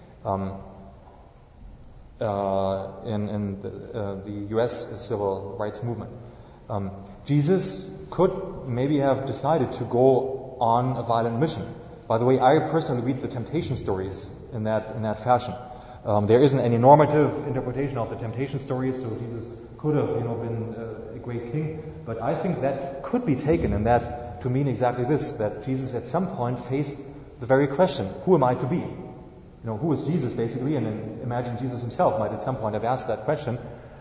In the U.S. civil rights movement, Jesus could maybe have decided to go on a violent mission. By the way, I personally read the temptation stories in that fashion. There isn't any normative interpretation of the temptation stories, so Jesus could have, been a great king. But I think that could be taken, and that to mean exactly this: that Jesus at some point faced the very question, "Who am I to be?" Who is Jesus, basically? And then imagine Jesus himself might at some point have asked that question.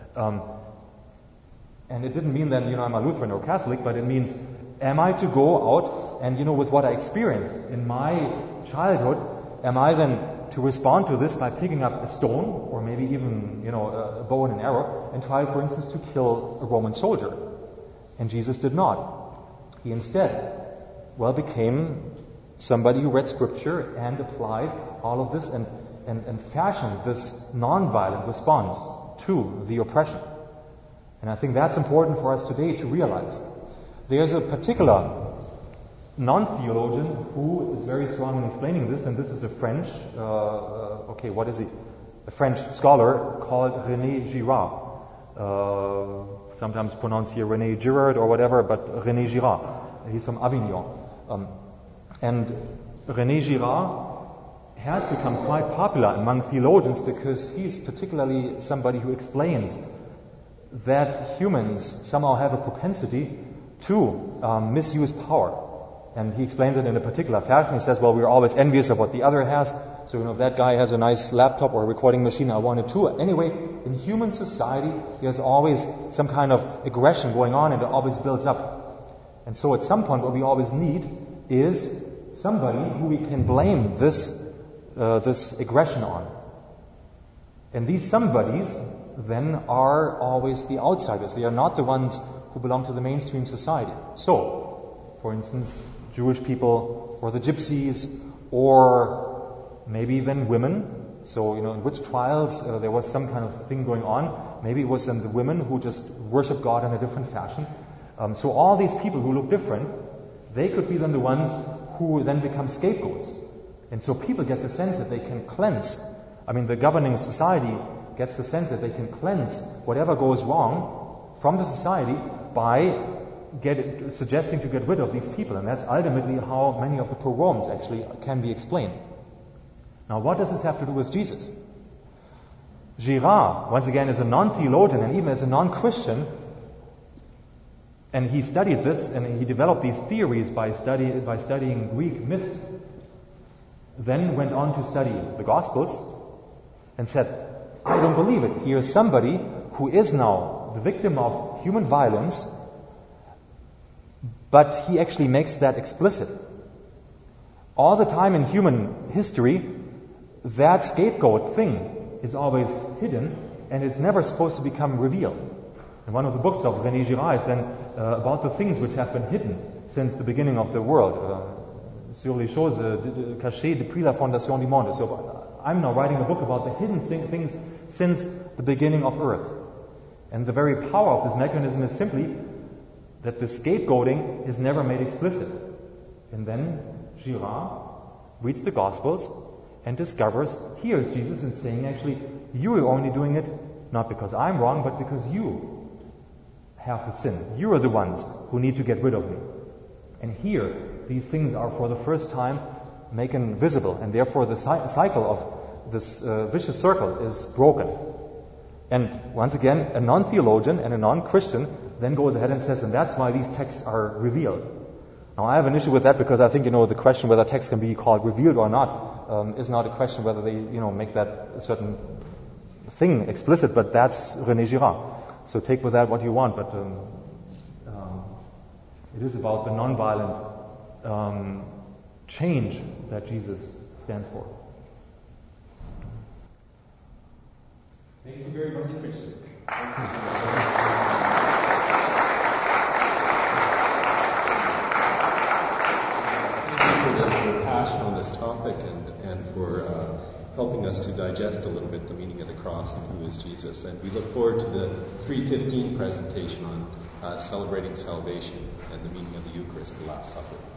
And it didn't mean then, I'm a Lutheran or Catholic, but it means, am I to go out and, with what I experienced in my childhood, am I then to respond to this by picking up a stone or maybe even, a bow and an arrow and try, for instance, to kill a Roman soldier? And Jesus did not. He instead, became somebody who read Scripture and applied all of this and fashioned this non-violent response to the oppression. And I think that's important for us today to realize. There's a particular non-theologian who is very strong in explaining this, and this is a French, what is he? A French scholar called René Girard. Sometimes pronounced here René Girard or whatever, but René Girard. He's from Avignon. And René Girard has become quite popular among theologians because he's particularly somebody who explains that humans somehow have a propensity to misuse power. And he explains it in a particular fashion. He says, we're always envious of what the other has. So, if that guy has a nice laptop or a recording machine, I want it too. Anyway, in human society, there's always some kind of aggression going on, and it always builds up. And so at some point, what we always need is somebody who we can blame this aggression on. And these somebodies then are always the outsiders. They are not the ones who belong to the mainstream society. So, for instance, Jewish people or the gypsies or maybe then women. So, in witch trials there was some kind of thing going on. Maybe it was then the women who just worship God in a different fashion. So all these people who look different, they could be then the ones who then become scapegoats. And so people get the sense that they can cleanse. The governing society gets the sense that they can cleanse whatever goes wrong from the society by suggesting to get rid of these people. And that's ultimately how many of the pogroms actually can be explained. Now, what does this have to do with Jesus? Girard, once again, is a non-theologian and even as a non-Christian, and he studied this and he developed these theories by studying Greek myths, then went on to study the Gospels and said, I don't believe it. Here's somebody who is now the victim of human violence, but he actually makes that explicit. All the time in human history, that scapegoat thing is always hidden, and it's never supposed to become revealed. And one of the books of René Girard is then about the things which have been hidden since the beginning of the world. Sur les choses cachées depuis la fondation du monde. So I'm now writing a book about the hidden things since the beginning of Earth. And the very power of this mechanism is simply that the scapegoating is never made explicit. And then Girard reads the Gospels and discovers, here's Jesus and saying, actually, you are only doing it not because I'm wrong, but because you have the sin. You are the ones who need to get rid of me. And here, these things are for the first time made visible, and therefore the cycle of this vicious circle is broken. And once again, a non-theologian and a non-Christian then goes ahead and says, and that's why these texts are revealed. Now, I have an issue with that because I think, the question whether text can be called revealed or not is not a question whether they, make that a certain thing explicit, but that's René Girard. So take with that what you want, but it is about the nonviolent change that Jesus stands for. Thank you very much, Christian. Thank you so much. Thank you for your passion on this topic and for helping us to digest a little bit the meaning of the cross and who is Jesus. And we look forward to the 3:15 presentation on celebrating salvation and the meaning of the Eucharist, the Last Supper.